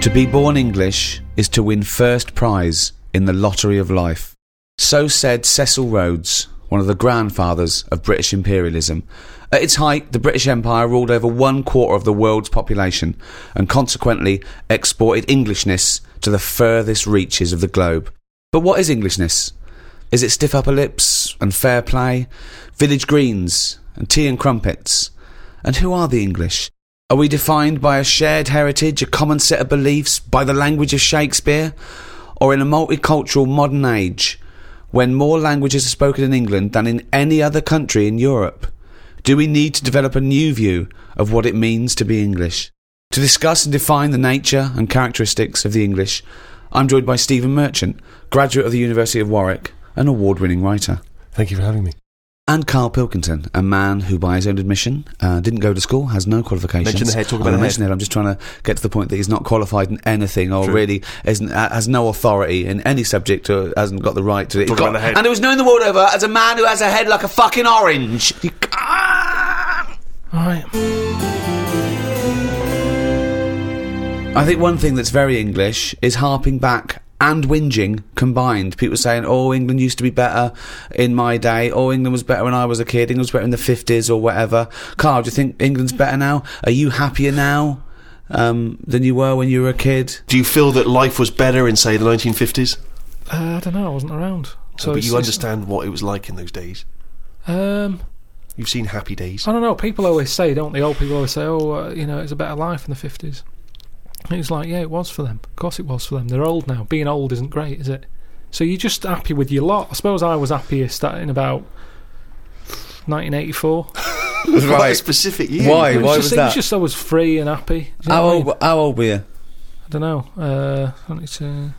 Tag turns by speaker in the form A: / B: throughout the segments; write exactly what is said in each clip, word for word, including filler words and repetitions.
A: To be born English is to win first prize in the lottery of life. So said Cecil Rhodes, one of the grandfathers of British imperialism. At its height, the British Empire ruled over one quarter of the world's population and consequently exported Englishness to the furthest reaches of the globe. But what is Englishness? Is it stiff upper lips and fair play, village greens and tea and crumpets? And who are the English? Are we defined by a shared heritage, a common set of beliefs, by the language of Shakespeare? Or in a multicultural modern age, when more languages are spoken in England than in any other country in Europe, do we need to develop a new view of what it means to be English? To discuss and define the nature and characteristics of the English, I'm joined by Stephen Merchant, graduate of the University of Warwick, an award-winning writer.
B: Thank you for having me.
A: And Carl Pilkington, a man who, by his own admission, uh, didn't go to school, has no qualifications.
B: Mention the head, talk about the
A: mention
B: head.
A: It, I'm just trying to get to the point that he's not qualified in anything, or
B: True.
A: really isn't, uh, has no authority in any subject, or hasn't got the right to it.
B: Talk
A: He's
B: about
A: got-
B: the head.
A: And it was known the world over as a man who has a head like a fucking orange. You can't-
B: Alright.
A: I think one thing that's very English is harping back and whinging combined. People saying, oh, England used to be better in my day. Oh, England was better when I was a kid. England was better in the fifties or whatever. Carl, do you think England's better now? Are you happier now um, than you were when you were a kid?
B: Do you feel that life was better in, say, the nineteen fifties?
C: Uh, I don't know, I wasn't around. So
B: but
C: it's-
B: you
C: it's-
B: understand what it was like in those days.
C: Um,
B: You've seen happy days.
C: I don't know, people always say, don't they? Old people always say, oh, uh, you know, it's a better life in the fifties. And it's like, yeah, it was for them. Of course it was for them. They're old now. Being old isn't great, is it? So you're just happy with your lot. I suppose I was happiest at- in about nineteen eighty-four.
B: Quite a specific year.
A: Why?
C: It was
A: Why
C: just,
A: was
C: it
A: that?
C: was just I was free and happy. Do you know
A: How
C: what I mean?
A: old, how old were you?
C: I don't know. Uh, I need to-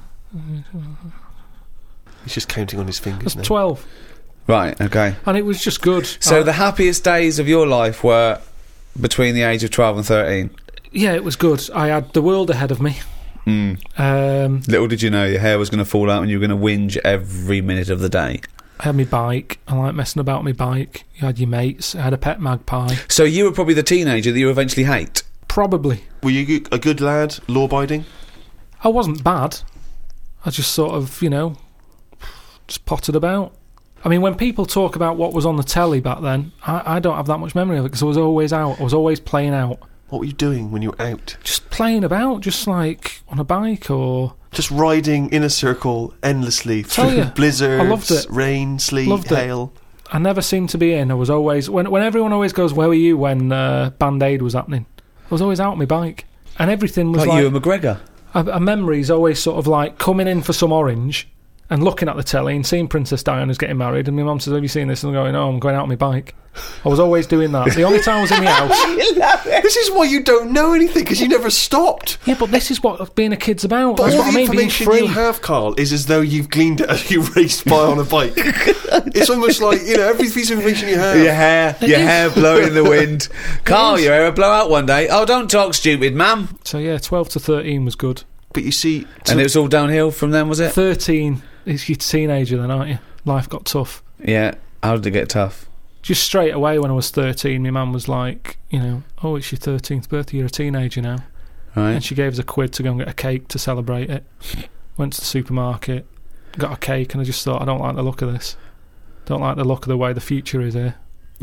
B: He's just counting on his
C: I
B: fingers
C: was
B: now.
C: twelve.
A: Right, okay.
C: And it was just good.
A: So
C: I-
A: the happiest days of your life were between the age of twelve and thirteen?
C: Yeah, it was good. I had the world ahead of me.
A: Mm.
C: Um,
A: Little did you know your hair was going to fall out and you were going to whinge every minute of the day.
C: I had my bike. I like messing about my bike. You had your mates. I had a pet magpie.
A: So you were probably the teenager that you eventually hate.
C: Probably.
B: Were you a good lad, law-abiding?
C: I wasn't bad. I just sort of, you know, just potted about. I mean, when people talk about what was on the telly back then, I, I don't have that much memory of it because I was always out. I was always playing out.
B: What were you doing when you were out?
C: Just playing about, just like on a bike or...
B: Just riding in a circle endlessly
C: Tell
B: through
C: ya,
B: blizzards,
C: I loved it.
B: rain, sleet,
C: Loved it.
B: hail.
C: I never seemed to be in. I was always... When, when everyone always goes, where were you when uh, Band Aid was happening? I was always out on my bike. And everything was
A: Like,
C: like...
A: you and McGregor.
C: A, a memory is always sort of like coming in for some orange and looking at the telly and seeing Princess Diana's getting married, and my mum says, have you seen this? And I'm going, oh, I'm going out on my bike. I was always doing that. The only time I was in the house...
B: This is why you don't know anything, because you never stopped.
C: Yeah, but this is what being a kid's about.
B: But
C: That's
B: all
C: what I
B: the
C: mean, being
B: information
C: free.
B: you have, Carl, is as though you've gleaned it as you raced by on a bike. It's almost like, you know, every piece of information you have.
A: Your hair, your hair blowing in the wind. Carl,
C: is.
A: your hair will blow out one day. Oh, don't talk stupid, ma'am.
C: So yeah, twelve to thirteen was good.
B: But you see...
A: And it was all downhill from then, was it?
C: thirteen, is your teenager then, aren't you? Life got tough.
A: Yeah. How did it get tough?
C: Just straight away when I was thirteen, my mum was like, you know, oh, it's your thirteenth birthday, you're a teenager now.
A: Right.
C: And she gave us a quid to go and get a cake to celebrate it. Went to the supermarket, got a cake, and I just thought, I don't like the look of this. Don't like the look of the way the future is here.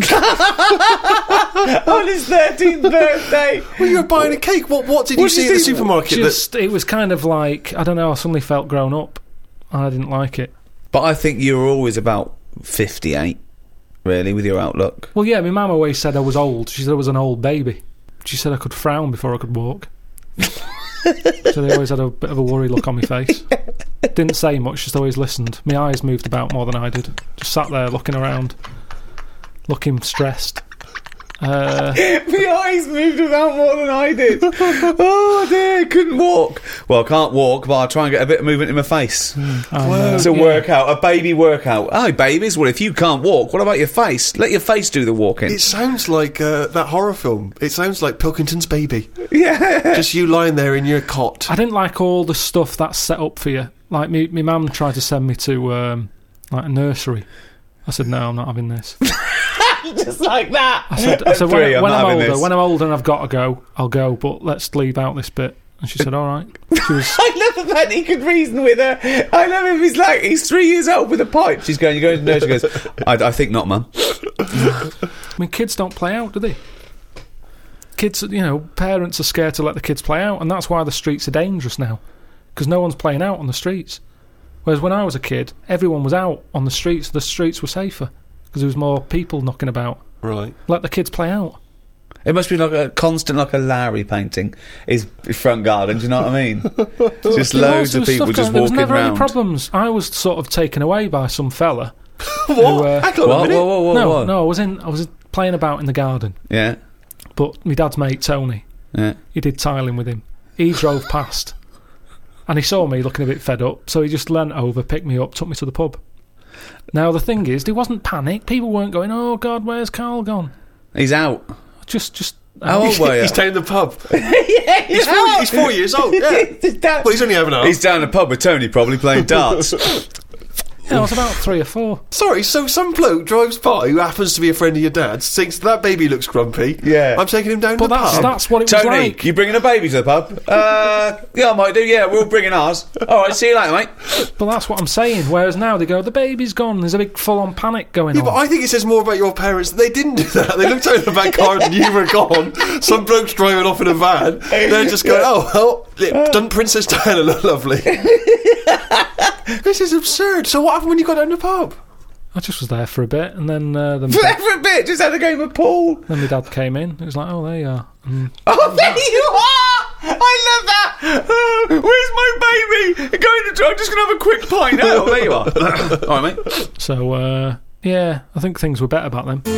A: On his thirteenth birthday.
B: Well, you were buying a cake. What What did
A: What
B: you
A: did
B: see
A: you
B: at the
A: think?
B: supermarket? that-
C: Just, it was kind of like, I don't know, I suddenly felt grown up. And I didn't like it.
A: But I think you were always about fifty-eight, really, with your outlook.
C: Well, yeah, my mum always said I was old. She said I was an old baby. She said I could frown before I could walk. So they always had a bit of a worry look on my face. Didn't say much, just always listened. My eyes moved about more than I did. Just sat there looking around, looking stressed. Uh,
A: My eyes moved about more than I did. Oh dear, I couldn't walk. Well, I can't walk, but I'll try and get a bit of movement in my face.
C: and, uh,
A: It's a
C: yeah.
A: workout, a baby workout. Oh, babies, well, if you can't walk, what about your face? Let your face do the walking.
B: It sounds like uh, that horror film. It sounds like Pilkington's Baby.
A: Yeah.
B: Just you lying there in your cot.
C: I didn't like all the stuff that's set up for you. Like, me, my mum tried to send me to um, like a nursery. I said, no, I'm not having this.
A: Just like that.
C: I said, I said
A: Three,
C: when,
A: I'm
C: when
A: not
C: I'm
A: having
C: older,
A: this.
C: when I'm older and I've got to go, I'll go. But let's leave out this bit. And she said, all right. She was...
A: I love the fact he could reason with her. I love him. He's like, he's three years old with a pipe. She's going, you're going to nurse. She goes, I, I think not, Mum.
C: I mean, kids don't play out, do they? Kids, you know, parents are scared to let the kids play out, and that's why the streets are dangerous now, because no one's playing out on the streets. Whereas when I was a kid, everyone was out on the streets. The streets were safer because there was more people knocking about.
B: Right.
C: Let the kids play out.
A: It must be like a constant, like a Lowry painting, his front garden, do you know what I mean? Just loads of people just walking around.
C: There was never any problems. I was sort of taken away by some fella.
B: What?
C: Who, uh,
B: Hang on a
A: What?
B: minute.
A: Whoa, whoa, whoa,
C: no,
A: whoa.
C: no, I was in. I was playing about in the garden.
A: Yeah,
C: But my dad's mate Tony,
A: yeah.
C: he did tiling with him. He drove past, and he saw me looking a bit fed up, so he just leant over, picked me up, took me to the pub. Now the thing is, there wasn't panic. People weren't going, "Oh God, where's Carl gone?"
A: He's out.
C: Just, just.
A: How old were you?
B: He's down the pub.
A: yeah,
B: He's four, he's four years old, yeah.
A: he's down,
B: Well, he's only having a
A: he's down the pub with Tony, probably playing darts.
C: Yeah, I was about three or four.
B: Sorry, so some bloke drives by who happens to be a friend of your dad's, thinks that baby looks grumpy.
A: Yeah.
B: I'm taking him down
C: But
B: to the
C: that's
B: pub.
C: that's what it was
A: Tony,
C: like.
A: you bringing a baby to the pub? Uh, yeah, I might do. Yeah, we're all bringing ours. All right, see you later, mate.
C: But that's what I'm saying. Whereas now they go, the baby's gone. There's a big full-on panic going
B: Yeah,
C: on.
B: but I think it says more about your parents that they didn't do that. They looked out in the back garden, you were gone. Some bloke's driving off in a van. They're just going, oh, well, doesn't Princess Diana look lovely? This is absurd. So what happened when you got down the pub?
C: I just was there for a bit, and then uh, then,
A: For a bit, just had a game of pool.
C: then my dad came in. It was like, oh, there you are. Mm.
A: Oh, there you are! I love that! Oh, where's my baby? Going to, I'm just going to have a quick pint now. Oh, there you are. All right, mate.
C: So, uh, yeah, I think things were better back then.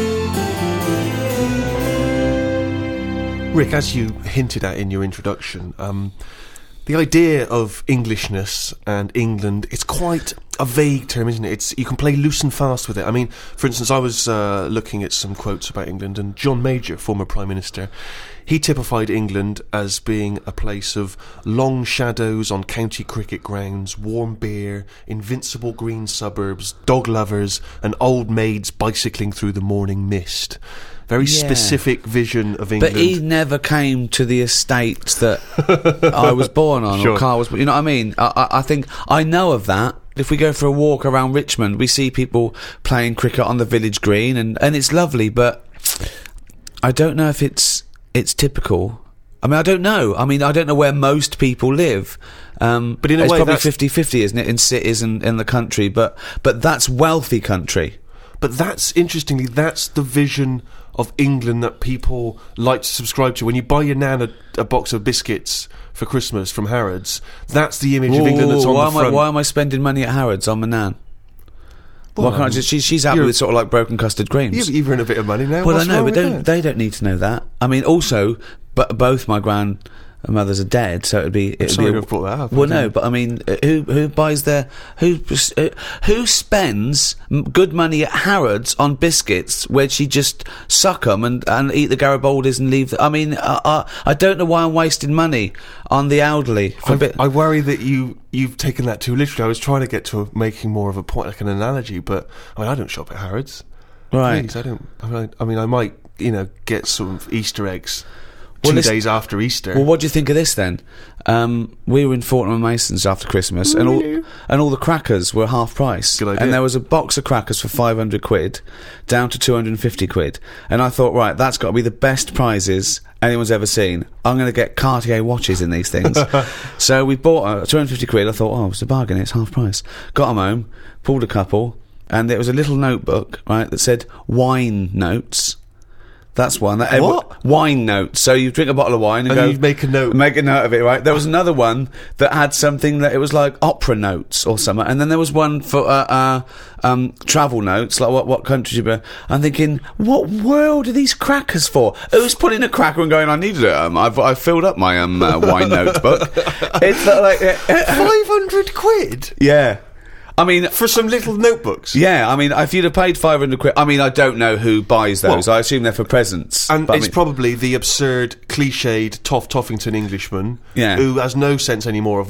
B: Rick, as you hinted at in your introduction, um, the idea of Englishness and England, it's quite a vague term, isn't it? It's, you can play loose and fast with it. I mean, for instance, I was uh, looking at some quotes about England, and John Major, former Prime Minister, he typified England as being a place of long shadows on county cricket grounds, warm beer, invincible green suburbs, dog lovers, and old maids bicycling through the morning mist. Very
A: Yeah.
B: specific vision of England.
A: But he never came to the estate that I was born on,
B: Sure.
A: or Carl was. You know what I mean? I, I, I think I know of that. If we go for a walk around Richmond, we see people playing cricket on the village green, and, and it's lovely. But I don't know if it's it's typical. I mean, I don't know. I mean, I don't know where most people live. Um,
B: But in a
A: it's
B: way
A: probably
B: that's-
A: fifty-fifty, isn't it, in cities and in the country? But but that's wealthy country.
B: But that's, interestingly, that's the vision of England that people like to subscribe to. When you buy your nan a, a box of biscuits for Christmas from Harrods, that's the image of England that's on
A: why
B: the
A: am I,
B: front.
A: why am I spending money at Harrods on my nan?
B: Well,
A: why can't I just? She, she's happy
B: you're-
A: with sort of like broken custard creams.
B: You've, you've earned a bit of money now.
A: Well,
B: What's
A: I know,
B: wrong
A: but
B: with
A: don't,
B: that?
A: they don't need to know that. I mean, also, but both my grandmothers are dead, so it'd be. It'd
B: sorry
A: be
B: to have brought that up,
A: Well,
B: I
A: no,
B: didn't.
A: but I mean, uh, who who buys their who uh, who spends m- good money at Harrods on biscuits where she just suck 'em and and eat the Garibaldis and leave? The, I mean, uh, uh, I don't know why I'm wasting money on the elderly. For a
B: I,
A: bit.
B: I worry that you, you've taken that too literally. I was trying to get to making more of a point, like an analogy, but I mean, I don't shop at Harrods.
A: Right.
B: Please, I don't. I mean, I, I mean, I might, you know, get some Easter eggs
A: Well,
B: two
A: listen-
B: days after Easter.
A: Well, what do you think of this then? Um, we were in Fortnum and Masons after Christmas, and all and all the crackers were half price.
B: Good idea.
A: And there was a box of crackers for five hundred quid, down to two hundred and fifty quid. And I thought, right, that's got to be the best prizes anyone's ever seen. I'm going to get Cartier watches in these things. So we bought uh, two hundred and fifty quid. I thought, oh, it's a bargain. It's half price. Got them home, pulled a couple, and there was a little notebook, right, that said wine notes. That's one. That
B: What?
A: Wine notes. So you drink a bottle of wine and,
B: And
A: go
B: you'd make a note.
A: Make a note of it, right? There was another one that had something that it was like opera notes or something, and then there was one for uh, uh, um, travel notes, like what what country you been. I'm thinking, what world are these crackers for? Who's putting a cracker and going, I needed it. Um, I've I filled up my um uh, wine notebook. It's not like uh,
B: Five hundred quid
A: yeah. I mean,
B: for some little notebooks.
A: yeah. I mean, if you'd have paid five hundred quid, I mean, I don't know who buys those.
B: Well,
A: I assume they're for presents.
B: And
A: but I
B: it's
A: mean-
B: probably the absurd, cliched Toff Toffington Englishman
A: Yeah.
B: who has no sense anymore of what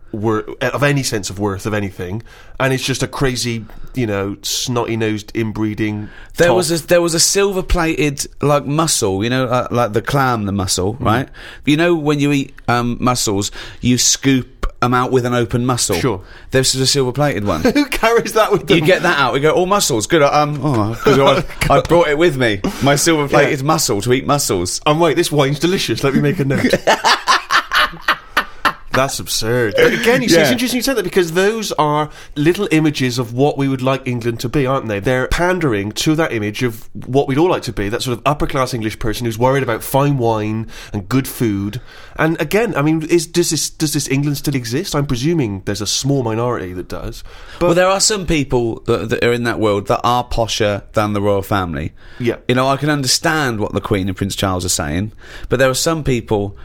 B: wor- of any sense of worth of anything, and it's just a crazy, you know, snotty-nosed inbreeding.
A: There
B: top.
A: was a, there was a silver-plated like mussel, you know, uh, like the clam, the mussel,
B: Mm-hmm.
A: right? You know, when you eat um, mussels, you scoop them out with an open mussel.
B: Sure.
A: This is a silver-plated one.
B: Who carries that with them?
A: You get that out. We go, all mussels. Good. Um, oh, 'cause I, I brought it with me. My silver-plated
B: Yeah.
A: mussel to eat mussels.
B: I'm right, this wine's delicious. Let me make a note. That's absurd. But again, you see, it's
A: Yeah.
B: interesting you said that, because those are little images of what we would like England to be, aren't they? They're pandering to that image of what we'd all like to be, that sort of upper-class English person who's worried about fine wine and good food. And again, I mean, is, does this does this England still exist? I'm presuming there's a small minority that does. But
A: Well, there are some people that, that are in that world that are posher than the royal family.
B: Yeah.
A: You know, I can understand what the Queen and Prince Charles are saying, but there are some people...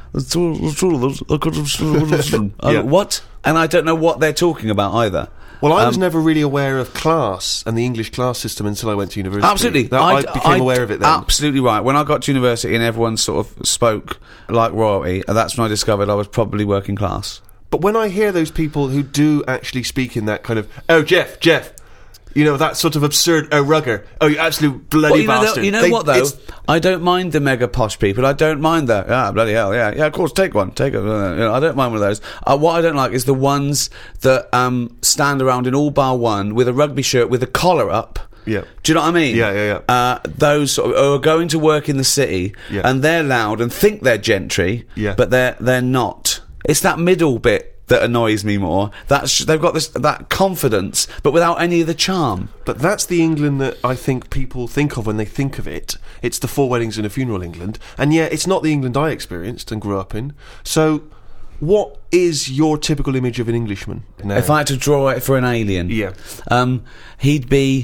A: Uh,
B: Yeah.
A: What? And I don't know what they're talking about either.
B: Well, I was
A: Um,
B: never really aware of class and the English class system until I went to university.
A: Absolutely.
B: That, I,
A: I'd-
B: became
A: I'd-
B: aware of it then.
A: Absolutely right. When I got to university and everyone sort of spoke like royalty, and that's when I discovered I was probably working class.
B: But when I hear those people who do actually speak in that kind of, oh, Jeff, Jeff, you know, that sort of absurd, oh, rugger, oh, you absolute bloody
A: Well, you know,
B: bastard.
A: though, you know
B: They-
A: what, though?
B: it's-
A: I don't mind the mega posh people. I don't mind the, ah, bloody hell, yeah, yeah, of course, take one, take it. Uh, you know, I don't mind one of those. Uh, what I don't like is the ones that um, stand around in all bar one with a rugby shirt with a collar up.
B: Yeah.
A: Do you know what I mean?
B: Yeah, yeah, yeah.
A: Uh, those sort of, who are going to work in the city,
B: Yeah.
A: and they're loud and think they're gentry,
B: Yeah.
A: but they're they're not. It's that middle bit that annoys me more. That's they've got this that confidence, but without any of the charm.
B: But that's the England that I think people think of when they think of it. It's the four weddings and a funeral England. And yet, it's not the England I experienced and grew up in. So, what is your typical image of an Englishman now?
A: If I had to draw it for an alien,
B: Yeah.
A: um, he'd be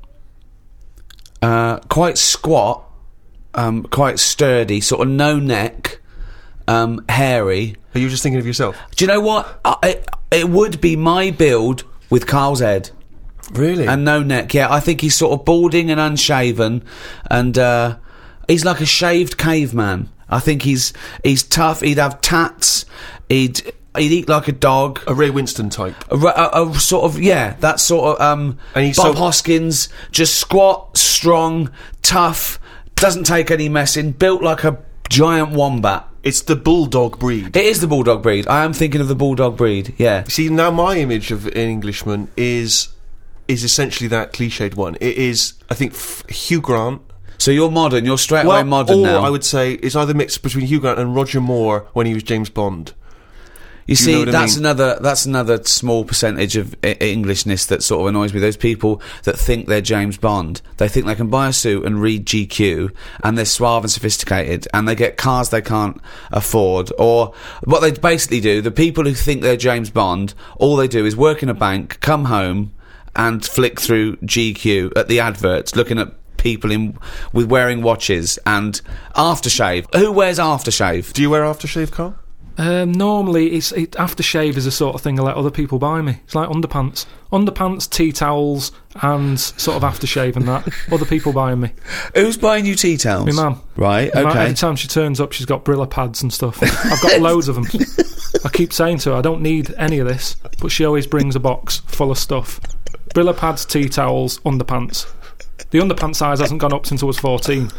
A: uh, quite squat, um, quite sturdy, sort of no neck, um, hairy.
B: Are you just thinking of yourself?
A: Do you know what? I, it, it would be my build with Carl's head.
B: Really?
A: And no neck, yeah. I think he's sort of balding and unshaven, and uh, he's like a shaved caveman. I think he's he's tough. He'd have tats. He'd he'd eat like a dog.
B: a Ray Winston type.
A: A, a, a sort of yeah, that sort of um.
B: And he's
A: Bob
B: so-
A: Hoskins, just squat, strong, tough, doesn't take any messing, built like a giant wombat.
B: It's the bulldog breed.
A: It is the bulldog breed. I am thinking of the bulldog breed. Yeah.
B: See, now my image of an Englishman is is essentially that cliched one. It is, I think, F- Hugh Grant.
A: So you're modern. You're straight away modern
B: or
A: now.
B: I would say it's either mixed between Hugh Grant and Roger Moore when he was James Bond.
A: You
B: Do you
A: see,
B: know what I
A: that's
B: mean?
A: another that's another small percentage of I- Englishness that sort of annoys me. Those people that think they're James Bond, they think they can buy a suit and read G Q, and they're suave and sophisticated, and they get cars they can't afford. Or what they basically do, the people who think they're James Bond, all they do is work in a bank, come home, and flick through G Q at the adverts, looking at people in with wearing watches and aftershave. Who wears aftershave?
B: Do you wear aftershave, Carl?
C: Um, normally, it's it, aftershave is the sort of thing I let other people buy me. It's like underpants, underpants, tea towels, and sort of aftershave and that. Other people buying me.
A: Who's buying you tea towels?
C: My mum.
A: Right.
C: My-
A: Okay.
C: Every time she turns up, she's got Brilla pads and stuff. I've got loads of them. I keep saying to her, I don't need any of this, but she always brings a box full of stuff. Brilla pads, tea towels, underpants. The underpants size hasn't gone up since I was fourteen.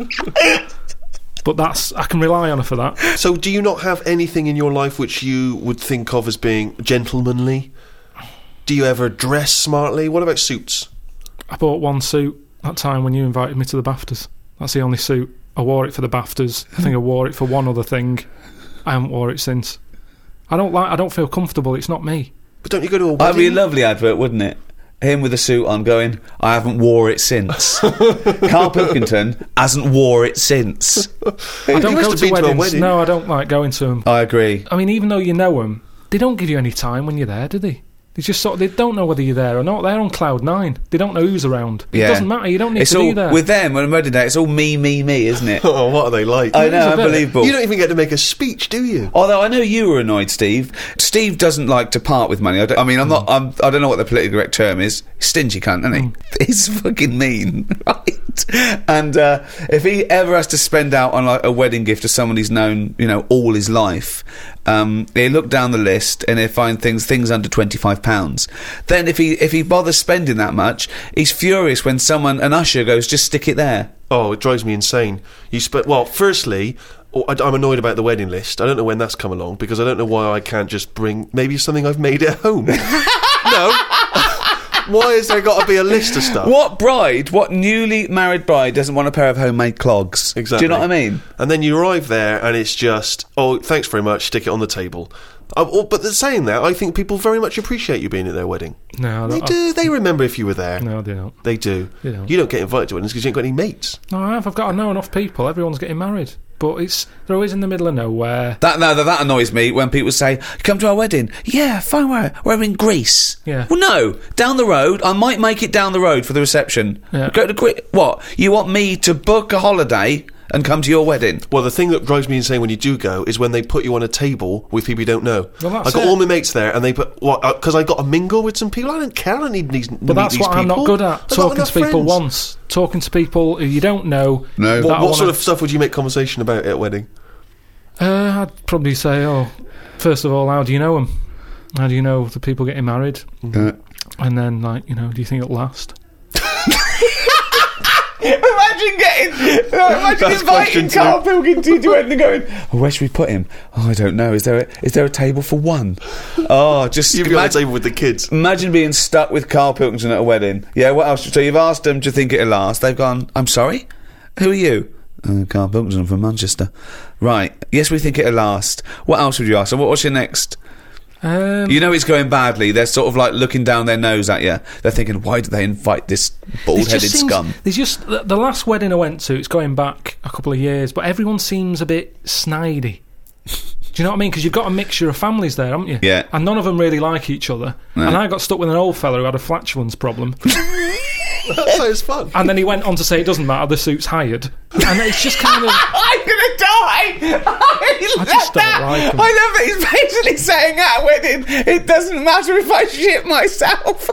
C: But that's I can rely on her for that.
B: So, do you not have anything in your life which you would think of as being gentlemanly? Do you ever dress smartly? What about suits?
C: I bought one suit that time when you invited me to the BAFTAs. That's the only suit. I wore it for the BAFTAs. I think I wore it for one other thing. I haven't wore it since. I don't like. I don't feel comfortable. It's not me.
B: But don't you go to a wedding?
A: That'd be a lovely advert, wouldn't it? Him with a suit on going, I haven't wore it since. Carl Pilkington hasn't wore it since.
C: I don't
B: must
C: go
B: have
C: to
B: been to a
C: weddings.
B: wedding.
C: No, I don't like going to them.
A: I agree.
C: I mean, even though you know them, they don't give you any time when you're there, do they? They just sort of, they don't know whether you're there or not. They're on cloud nine. They don't know who's around. It
A: Yeah.
C: doesn't matter. You don't need
A: It's
C: to
A: all,
C: be there.
A: with them, on a wedding day, it's all me, me, me, isn't it?
B: Oh, what are they like?
A: I
C: It is
A: know,
C: a bit.
A: unbelievable.
B: You don't even get to make a speech, do you?
A: Although I know you were annoyed, Steve. Steve doesn't like to part with money. I, don't, I mean, I'm not. I'm, I don't know what the politically correct term is. Stingy cunt, isn't he? He's fucking mean, right? and and uh, if he ever has to spend out on like a wedding gift to someone he's known, you know, all his life, um, he'll look down the list and he'll find things things under twenty-five pounds. Then if he if he bothers spending that much, he's furious when someone, an usher, goes, just stick it there.
B: Oh, it drives me insane. You sp- Well, firstly, oh, I- I'm annoyed about the wedding list. I don't know when that's come along, because I don't know why I can't just bring maybe something I've made at home. No. Why has there got to be a list of stuff?
A: What bride, what newly married bride doesn't want a pair of homemade clogs?
B: Exactly.
A: Do you know what I mean?
B: And then you arrive there and it's just, oh, thanks very much, stick it on the table. Uh, oh, but saying that, I think people very much appreciate you being at their wedding.
C: No,
B: They
C: that-
B: do. They remember if you were there.
C: No, they don't.
B: They do.
C: They don't.
B: You don't get invited to weddings because you ain't got any mates.
C: No, I have. I've got to know enough people. Everyone's getting married. But it's they're always in the middle of nowhere.
A: That no, that, that annoys me when people say, "Come to our wedding." Yeah, fine. We're we're in Greece.
C: Yeah.
A: Well, no, down the road. I might make it down the road for the reception.
C: Yeah.
A: Go to Gre- what? You want me to book a holiday and come to your wedding?
B: Well, the thing that drives me insane when you do go is when they put you on a table with people you don't know.
C: Well, that's
B: I got
C: it.
B: all my mates there, and they put what? Because I got to mingle with some people. I don't care. I don't need these.
C: But that's what I'm not good at. Talking to people once. Talking to people who you don't know.
A: No.
C: that
B: What,
C: I
B: what
C: wanna-
B: sort of stuff would you make conversation about at a wedding?
C: Uh, I'd probably say, oh, first of all, how do you know them? How do you know the people getting married?
A: Uh,
C: And then, like, you know, do you think it'll last?
A: Imagine getting, imagine
B: That's
A: inviting
B: question two.
A: Carl Pilkington to wedding and going, oh, where should we put him? Oh, I don't know. Is there a, is there a table for one? Oh, just
B: You'd be on the
A: imagine,
B: table with the kids.
A: imagine being stuck with Carl Pilkington at a wedding. Yeah, what else? So you've asked them, do you think it'll last? They've gone, I'm sorry? Who are you? Uh, Carl Pilkington from Manchester. Right. Yes, we think it'll last. What else would you ask? So what, what's your next?
C: Um,
A: You know it's going badly. They're sort of like looking down their nose at you. They're thinking, why did they invite this
C: There's
A: bald-headed
C: just seems-
A: scum?
C: There's just the, the last wedding I went to. It's going back a couple of years, but everyone seems a bit snidey. Do you know what I mean? Because you've got a mixture of families there, haven't you?
A: Yeah.
C: And none of them really like each other.
A: No.
C: And I got stuck with an old fella who had a flatulence problem.
B: That sounds fun.
C: And then he went on to say it doesn't matter, the suit's hired. And it's just kind of.
A: I'm gonna die! I,
C: I just don't like him.
A: I love that he's basically saying at a wedding, it doesn't matter if I shit myself.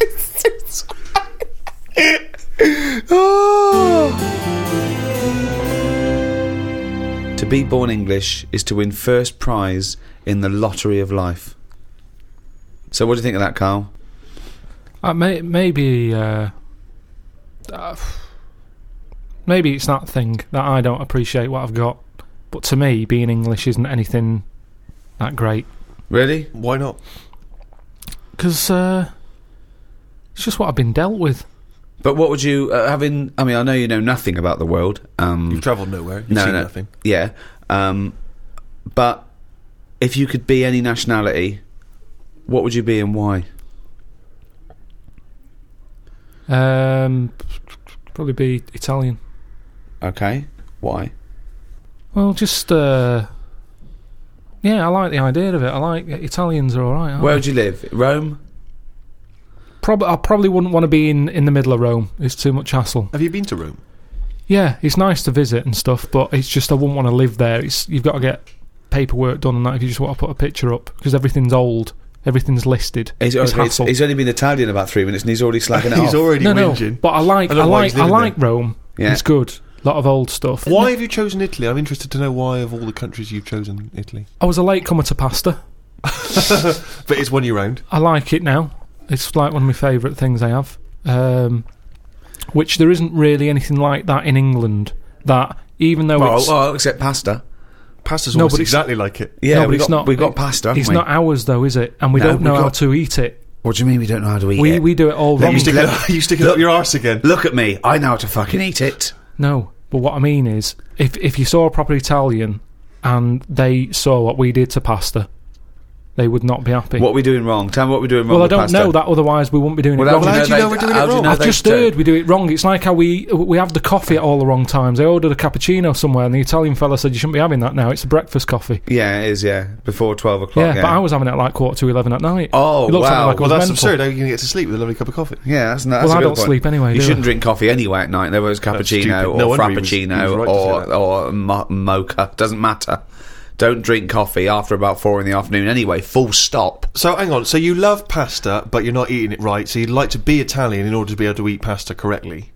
A: Oh. To be born English is to win first prize in the lottery of life. So what do you think of that, Carl?
C: Uh, may, maybe. Uh, uh, maybe it's that thing that I don't appreciate what I've got. But to me, being English isn't anything that great.
A: Really?
B: Why not?
C: Because uh, it's just what I've been dealt with.
A: But what would you, uh, having, I mean, I know you know nothing about the world. Um,
B: You've travelled nowhere. You've
A: no,
B: seen
A: no,
B: nothing.
A: Yeah. Um, but if you could be any nationality, what would you be and why?
C: Um, probably be Italian.
A: Okay. Why?
C: Well, just uh, yeah, I like the idea of it. I like Italians are all right.
A: Where would you live? Rome?
C: Probably, I probably wouldn't want to be in, in the middle of Rome. It's too much hassle.
B: Have you been to Rome?
C: Yeah, it's nice to visit and stuff, but it's just I wouldn't want to live there. It's you've got to get paperwork done and that if you just want to put a picture up because everything's old, everything's listed.
A: He's,
C: it's
A: okay,
C: hassle.
A: he's only been Italian about three minutes and he's already slacking it
B: He's
A: off.
B: already
C: no, no,
B: whinging.
C: but I like
B: I
C: I,
B: don't know why
C: like
B: he's
C: I
B: living
C: like Rome.
A: Yeah.
C: It's good. A lot of old stuff.
B: Why have you chosen Italy? I'm interested to know why of all the countries you've chosen Italy.
C: I was a late comer to pasta.
B: But it's one year round.
C: I like it now. It's like one of my favourite things I have. Um, which there isn't really anything like that in England. That even though
A: Well,
C: it's
A: well, except pasta.
B: Pasta's
C: No,
B: almost
C: but it's-
B: exactly like it.
A: Yeah,
C: no, but
A: we
C: it's
A: got,
C: not.
A: we got pasta, haven't
C: It's
A: we?
C: not ours though, is it? And we
A: No,
C: don't know
A: we
C: how
A: got-
C: to eat it.
A: What do you mean we don't know how to eat
C: We
A: it?
C: we do it all
A: Let
C: wrong.
A: me
B: You stick,
A: Look-
B: it, up, you stick it up your arse again.
A: Look at me. I know how to fucking eat it.
C: No, but what I mean is, if if you saw a proper Italian and they saw what we did to pasta, they would not be happy.
A: What are we doing wrong? Tell me what we're doing wrong
C: well, I
A: with
C: don't
A: pasta.
C: know that. Otherwise, we wouldn't be doing
A: Well,
C: it
A: how
C: wrong.
A: do
B: How
A: you
B: do
A: know
B: you know
A: they-
B: we're doing it
A: how do you
B: wrong?
A: know
C: I've
A: they
C: just
A: don't?
C: heard we do it wrong. It's like how we we have the coffee at all the wrong times. I ordered a cappuccino somewhere, and the Italian fella said you shouldn't be having that now. It's a breakfast coffee.
A: Yeah, it is, yeah. Before twelve o'clock,
C: Yeah,
A: yeah.
C: but I was having it at like quarter to eleven at night.
A: Oh,
C: It looked
A: wow.
C: like I
B: Well,
C: was
B: that's
C: mental.
B: absurd. How are you going to get to sleep with a lovely cup of coffee?
A: Yeah, that's, that's
C: Well,
A: a
C: I
A: good
C: don't
A: point.
C: sleep anyway,
A: You
C: do
A: shouldn't
C: I?
A: drink coffee anyway at night. There was
B: That's
A: cappuccino
B: stupid.
A: or
B: No wonder he was-
A: frappuccino
B: he was right to say
A: or,
B: that.
A: or mo- mocha. Doesn't matter. Don't drink coffee after about four in the afternoon anyway. Full stop.
B: So, hang on. So, you love pasta, but you're not eating it right. So, you'd like to be Italian in order to be able to eat pasta correctly.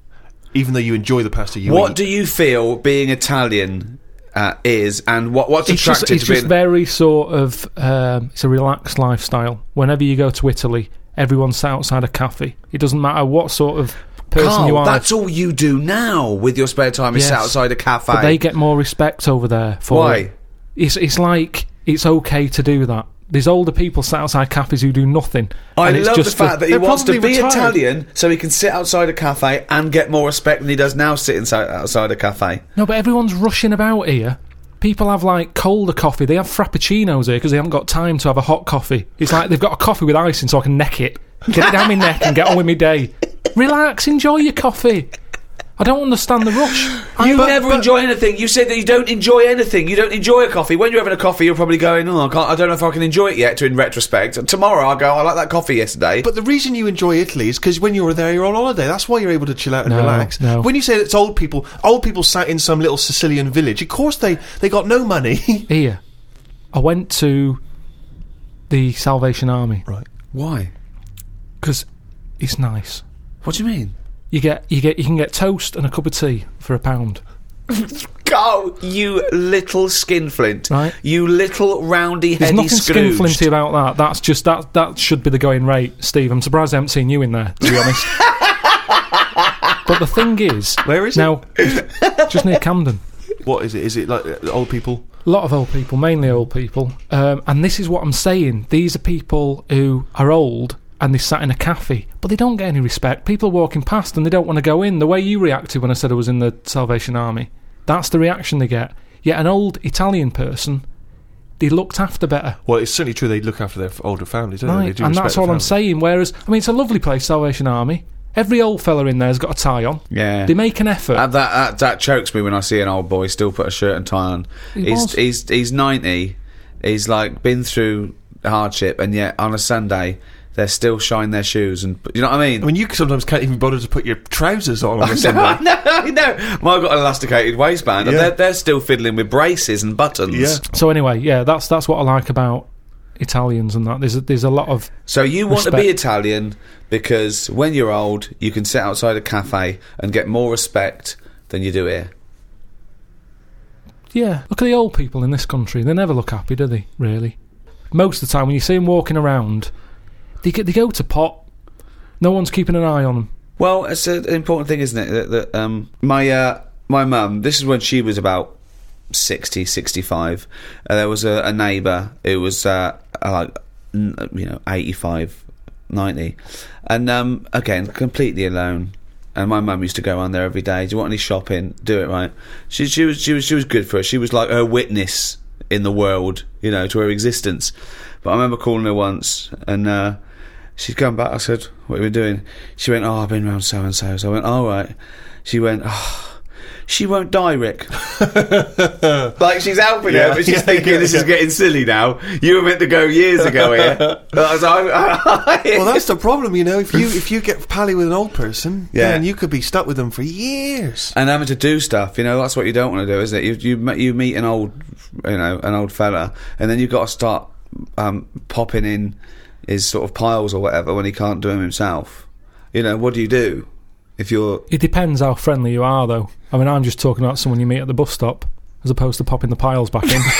B: even though you enjoy the pasta you
A: What
B: eat.
A: do you feel being Italian uh, is, and what what's
C: It's just,
A: attracted
C: it's
A: to
C: just
A: being?
C: very sort of um, it's a relaxed lifestyle. Whenever you go to Italy, everyone's sat outside a cafe. It doesn't matter what sort of person
A: Carl,
C: you are.
A: that's all you do now with your spare time is
C: Yes.
A: sit outside a cafe.
C: But they get more respect over there for
A: Why?
C: it. It's it's like it's okay to do that. There's older people sat outside cafes who do nothing.
A: I
C: and it's
A: love
C: just
A: the fact that he
B: they're
A: wants to
B: probably
A: be
B: retired.
A: Italian so he can sit outside a cafe and get more respect than he does now sitting si- outside a cafe.
C: No, but everyone's rushing about here. People have like colder coffee. They have frappuccinos here because they haven't got time to have a hot coffee. It's like they've got a coffee with ice in so I can neck it, get it down my neck and get on with my day. Relax, enjoy your coffee. I don't understand the rush.
A: You
C: I-
A: never enjoy anything. You said that you don't enjoy anything. You don't enjoy a coffee. When you're having a coffee, you're probably going, "Oh, I can't. I don't know if I can enjoy it yet." To in retrospect, tomorrow I'll go, "I like that coffee yesterday."
B: But the reason you enjoy Italy is because when you were there, you're on holiday. That's why you're able to chill out and
C: No,
B: relax.
C: no.
B: When you say it's old people, old people sat in some little Sicilian village. Of course, they they got no money.
C: Here, I went to the Salvation Army
B: Right.
A: Why?
C: because it's nice.
A: What do you mean?
C: You get you get you can get toast and a cup of tea for a pound.
A: Go, you little skinflint!
C: Right.
A: You little roundy
C: There's
A: heady
C: nothing
A: Scrooged.
C: skinflinty about that. That's just that. That should be the going rate, Steve. I'm surprised I haven't seen you in there, to be honest. But the thing is,
B: Where is it?
C: now, it's just near Camden.
B: What is it? Is it like uh, old people?
C: A lot of old people, mainly old people, um, and this is what I'm saying. These are people who are old and they sat in a cafe, but they don't get any respect. People are walking past and they don't want to go in. The way you reacted when I said I was in the Salvation Army, that's the reaction they get. Yet an old Italian person, they looked after better.
B: Well, it's certainly true. They look after their f- older families, don't they? They
C: Right,
B: do
C: and
B: respect
C: that's
B: their
C: all I'm
B: families.
C: saying. Whereas, I mean, it's a lovely place, Salvation Army. Every old fella in there's got a tie on.
A: Yeah.
C: They make an effort.
A: Uh, that, that that chokes me when I see an old boy still put a shirt and tie on.
C: He
A: he's
C: was.
A: he's he's ninety. He's like been through hardship, and yet on a Sunday they still shine their shoes. And you know what I mean?
B: I mean, you sometimes can't even bother to put your trousers on on a
A: I
B: Sunday.
A: know, I know. Well, I've got an elasticated waistband, and
B: Yeah.
A: they're, they're still fiddling with braces and buttons.
B: Yeah.
C: So anyway, yeah, that's that's what I like about Italians and that. There's a, there's a lot of
A: So you want to
C: Respect.
A: be Italian because when you're old, you can sit outside a cafe and get more respect than you do here.
C: yeah. Look at the old people in this country. They never look happy, do they? Really. Most of the time, when you see them walking around, they get they go to pot. No one's keeping an eye on them.
A: Well, it's a- an important thing, isn't it? That, that um, my uh, my mum. This is when she was about sixty, sixty-five. Uh, there was a, a neighbour who was uh, like n- you know eighty-five, ninety, and um, again completely alone. And my mum used to go around there every day. Do you want any shopping? Do it, right? She she was she was she was good for her. She was like her witness in the world, you know, to her existence. But I remember calling her once, and uh, she'd come back. I said, "What are we doing?" She went, "Oh, I've been round so and so." So I went, "All right." She went, "Oh, she won't die, Rick." Like she's helping
B: Yeah.
A: her, but she's
B: Yeah,
A: thinking
B: yeah,
A: this
B: yeah.
A: is getting silly now. You were meant to go years ago here. I was like,
B: Well, that's the problem, you know. If you if you get pally with an old person,
A: Yeah.
B: then you could be stuck with them for years.
A: and having to do stuff, you know, that's what you don't want to do, isn't it? You you me- you meet an old, you know, an old fella, and then you've got to start um, popping in his sort of piles or whatever when he can't do them himself. You know, what do you do if you're?
C: It depends how friendly you are, though. I mean, I'm just talking about someone you meet at the bus stop, as opposed to popping the piles back in.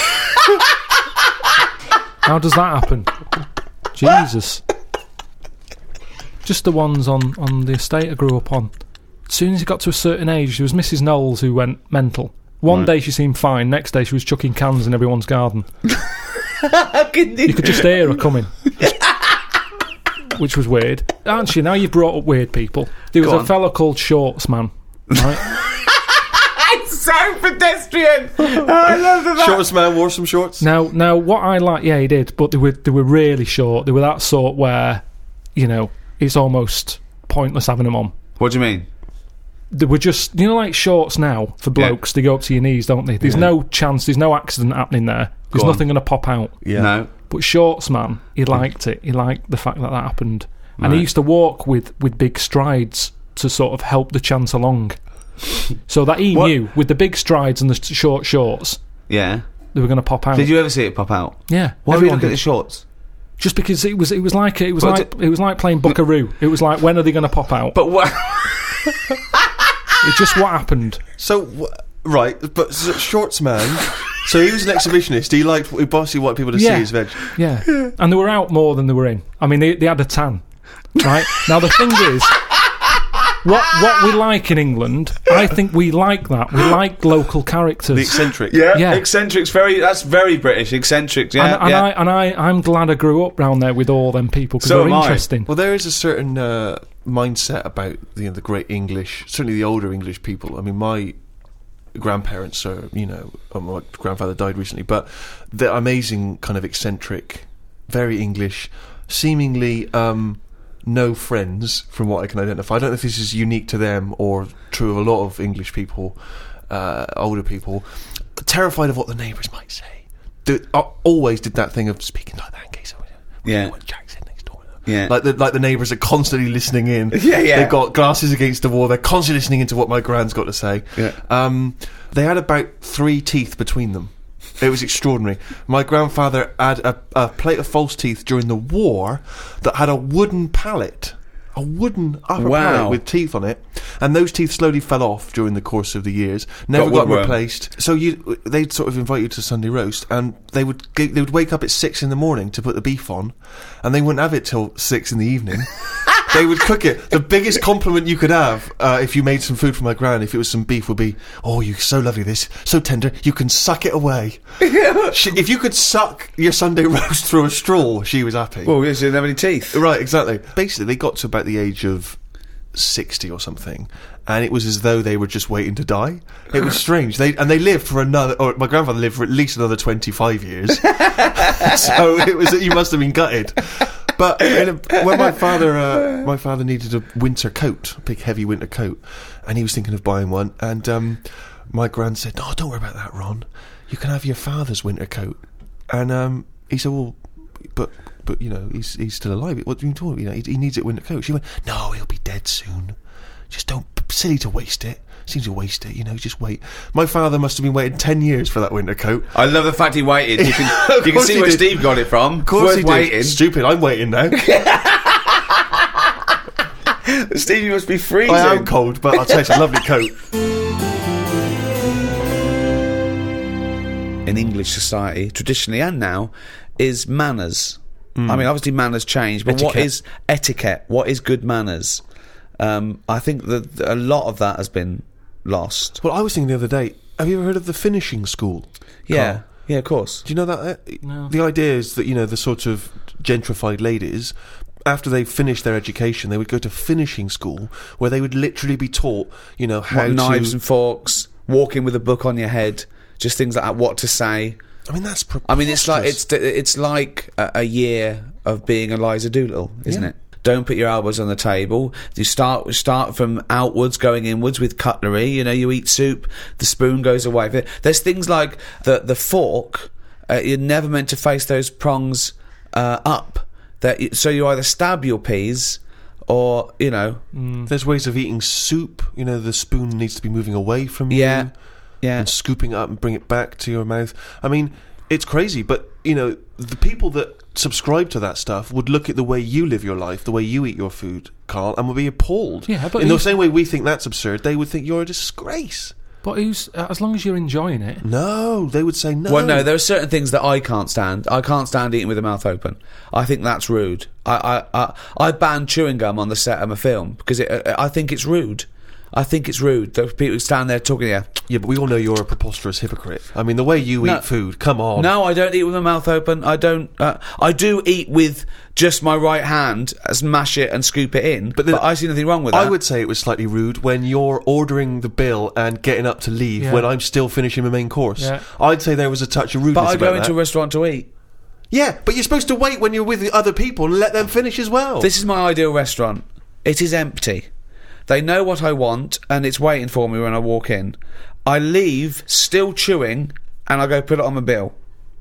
C: How does that happen? Jesus. Just the ones on, on the estate I grew up on. As soon as he got to a certain age, there was Missus Knowles who went mental. One
A: Right.
C: day she seemed fine, next day she was chucking cans in everyone's garden.
A: Can
C: You could just hear her coming. Which was weird. Aren't you? Now you've brought up weird people. There was
A: Go
C: a
A: on.
C: fella called Shorts Man. Right?
A: It's so pedestrian. I love that.
B: Shortest man wore some shorts.
C: Now, now, what I like, yeah, he did, but they were they were really short. They were that sort where, you know, it's almost pointless having them on.
A: What do you mean?
C: They were just, you know, like shorts now for blokes. They go up to your knees, don't they? There's
B: Yeah.
C: no chance. There's no accident happening there. There's
A: Go on.
C: nothing going to pop out.
B: Yeah.
A: No.
C: But Shorts Man, he liked it. He liked the fact that that happened, and he
A: Right.
C: used to walk with with big strides to sort of help the chance along. So that he
A: What?
C: knew with the big strides and the s- short shorts,
A: Yeah.
C: they were going to pop out.
A: Did you ever see it pop out?
C: Yeah.
A: Why have you
C: everyone
A: look at
C: did.
A: the shorts?
C: Just because it was, it was like it was
A: Well,
C: like it was like playing Buckaroo. It was like, when are they going to pop out?
A: But what?
C: It's just what happened.
B: So, wh- right, but so, Shorts man, so he was an exhibitionist. He liked, he basically wanted people to
C: Yeah.
B: see his veg.
C: Yeah. And they were out more than they were in. I mean, they, they had a tan. Right? Now, the thing is, what what we like in England, I think we like that. We like local characters.
B: The eccentric.
A: Yeah,
C: Yeah.
A: eccentrics. Very. That's very British. Eccentrics. Yeah,
C: and and,
A: yeah.
C: I, and I, I'm glad I grew up round there with all them people because
A: So
C: they're
A: am I.
C: interesting.
B: Well, there is a certain uh, mindset about you know, the great English, certainly the older English people. I mean, my grandparents are, you know, oh, my grandfather died recently, but they're amazing, kind of eccentric, very English, seemingly um, no friends, from what I can identify. I don't know if this is unique to them or true of a lot of English people, uh, older people, terrified of what the neighbours might say. Do, uh, always did that thing of speaking like that in case I
A: Yeah.
B: what Jack said next door.
A: Yeah.
B: Like the like the neighbours are constantly listening in.
A: Yeah, yeah.
B: They've got glasses against the wall. They're constantly listening into what my grand's got to say.
A: Yeah.
B: Um, they had about three teeth between them. It was extraordinary. My grandfather had a, a plate of false teeth during the war that had a wooden pallet. A wooden upper
A: Wow.
B: pallet with teeth on it, and those teeth slowly fell off during the course of the years. Never
A: Got
B: got
A: woodworm.
B: replaced. So you, they'd sort of invite you to Sunday roast, and they would g- they would wake up at six in the morning to put the beef on, and they wouldn't have it till six in the evening. They would cook it. The biggest compliment you could have uh, if you made some food for my gran, if it was some beef, would be, "Oh, you're so lovely, this so tender. You can suck it away." she, if you could suck your Sunday roast through a straw, she was happy.
A: Well, she didn't have any teeth.
B: Right, exactly. Basically, they got to about the age of sixty or something, and it was as though they were just waiting to die. It was strange. They and they lived for another. Or my grandfather lived for at least another twenty-five years. So it was. You must have been gutted. But in a, when my father, uh, my father needed a winter coat, a big heavy winter coat, and he was thinking of buying one, and um, my gran said, "No, don't worry about that, Ron. You can have your father's winter coat." And um, he said, "Well, but." But you know, he's he's still alive. What do you talk? You know, he, he needs it winter coat. She went, "No, he'll be dead soon. Just don't silly to waste it. Seems to waste it. You know, just wait." My father must have been waiting ten years for that winter coat.
A: I love the fact he waited. You can,
B: Of
A: you can
B: course
A: see
B: he
A: where
B: did.
A: Steve got it from.
B: Of course
A: Worth
B: he
A: waiting.
B: did. Stupid. I'm waiting now.
A: Steve, you must be freezing.
B: I am cold, but I'll tell you, it's a lovely coat.
A: In English society, traditionally and now, is manners. I mean, obviously manners change, but what
B: Etiquette.
A: is etiquette? What is good manners? Um, I think that a lot of that has been lost.
B: Well, I was thinking the other day. Have you ever heard of the finishing school?
A: Yeah,
B: Carl?
A: yeah, of course.
B: Do you know that? Uh,
C: No.
B: The idea is that, you know, the sort of gentrified ladies, after they finished their education, they would go to finishing school, where they would literally be taught, you know, how
A: What, knives
B: to...
A: and forks, walking with a book on your head, just things like that. What to say.
B: I mean, that's
A: I mean, it's like
B: preposterous.
A: it's it's like a, a year of being Eliza Doolittle, isn't
B: Yeah.
A: it? Don't put your elbows on the table. You start start from outwards, going inwards with cutlery. You know, you eat soup, the spoon goes away. There's things like the the fork. Uh, you're never meant to face those prongs uh, up. That you, so you either stab your peas, or you know,
B: There's ways of eating soup. You know, the spoon needs to be moving away from
A: yeah,
B: you.
A: yeah.
B: And scooping it up and bring it back to your mouth. I mean, it's crazy, but, you know, the people that subscribe to that stuff would look at the way you live your life, the way you eat your food, Carl, and would be appalled.
C: Yeah, but
B: in the
C: you-
B: same way we think that's absurd, they would think you're a disgrace.
C: But who's, uh, as long as you're enjoying it.
B: No, they would say no.
A: Well, no, there are certain things that I can't stand. I can't stand eating with the mouth open. I think that's rude. I I I, I ban chewing gum on the set of a film because it, I think it's rude. I think it's rude that people stand there talking. Yeah,
B: Yeah, but we all know you're a preposterous hypocrite. I mean, the way you
A: No.
B: eat food, come on.
A: no, I don't eat with my mouth open. I don't. Uh, I do eat with just my right hand, smash it and scoop it in. But,
B: then-
A: I see nothing wrong with that.
B: I would say it was slightly rude when you're ordering the bill and getting up to leave
C: Yeah.
B: when I'm still finishing my main course.
C: Yeah.
B: I'd say there was a touch of rudeness
A: But I
B: about
A: go
B: that.
A: into a restaurant to eat.
B: Yeah, but you're supposed to wait when you're with the other people and let them finish as well.
A: This is my ideal restaurant. It is empty. They know what I want, and it's waiting for me when I walk in. I leave still chewing, and I go put it on my bill.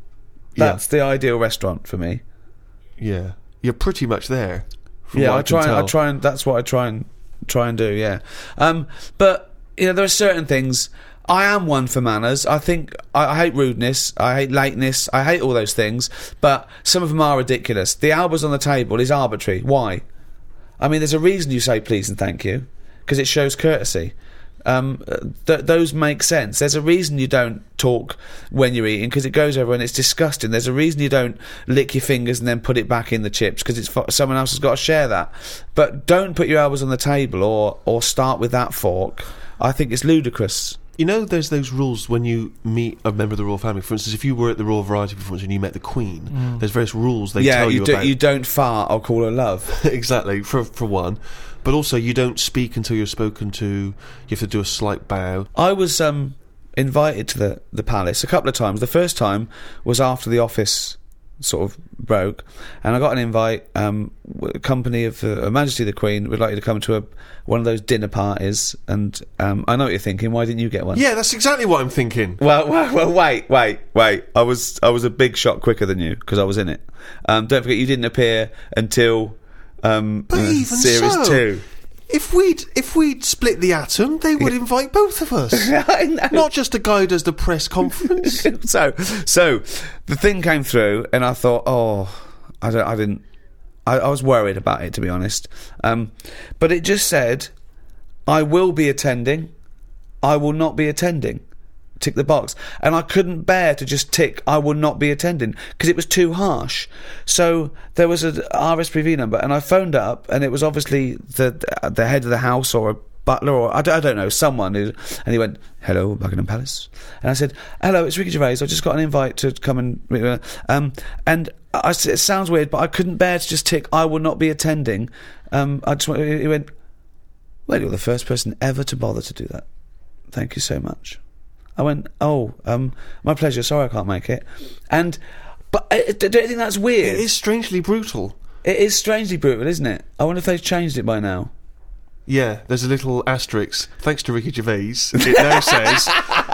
B: Yeah.
A: That's the ideal restaurant for me.
B: Yeah, you're pretty much there. from
A: Yeah,
B: what
A: I
B: I can
A: try. And, I
B: tell.
A: try and that's what I try and try and do. Yeah, um, but you know there are certain things. I am one for manners. I think I, I hate rudeness. I hate lateness. I hate all those things. But some of them are ridiculous. The elbows on the table is arbitrary. Why? I mean, there's a reason you say please and thank you, because it shows courtesy. Um, th- those make sense. There's a reason you don't talk when you're eating, because it goes over and it's disgusting. There's a reason you don't lick your fingers and then put it back in the chips, because it's fo- someone else has got to share that. But don't put your elbows on the table or or start with that fork. I think it's ludicrous.
B: You know, there's those rules when you meet a member of the royal family. For instance, if you were at the Royal Variety Performance and you met the Queen, mm. there's various rules they
A: yeah,
B: tell
A: you
B: you
A: do,
B: about.
A: you don't fart or call her love.
B: Exactly, for for one. But also, you don't speak until you're spoken to. You have to do a slight bow.
A: I was um, invited to the, the palace a couple of times. The first time was after the office sort of broke, and I got an invite. Um, a company of uh, Her Majesty the Queen would like you to come to a, one of those dinner parties, and um, I know what you're thinking. Why didn't you get one?
B: Yeah, that's exactly what I'm thinking.
A: Well, well, well wait, wait, wait. I was I was a big shot quicker than you because I was in it. Um, don't forget, you didn't appear until um,
B: but
A: uh,
B: even
A: series
B: so,
A: two.
B: If we'd if we'd split the atom, they would invite both of us.
A: I know.
B: Not just a guy who does the press conference.
A: so, so the thing came through, and I thought, oh, I don't, I didn't, I, I was worried about it, to be honest. Um, but it just said, I will be attending, I will not be attending. Tick the box. And I couldn't bear to just tick I will not be attending, because it was too harsh. So there was a R S P V number, and I phoned up, and it was obviously the the head of the house or a butler, or I don't, I don't know, someone who, and he went, hello, Buckingham Palace. And I said, hello, it's Ricky Gervais, I just got an invite to come and um, and I said, it sounds weird, but I couldn't bear to just tick I will not be attending. um, I just went, he went, well, you're the first person ever to bother to do that, thank you so much. I went, oh, um, my pleasure, sorry I can't make it. And, but uh, don't you think that's weird?
B: It is strangely brutal.
A: It is strangely brutal, isn't it? I wonder if they've changed it by now.
B: Yeah, there's a little asterisk. Thanks to Ricky Gervais, it now says,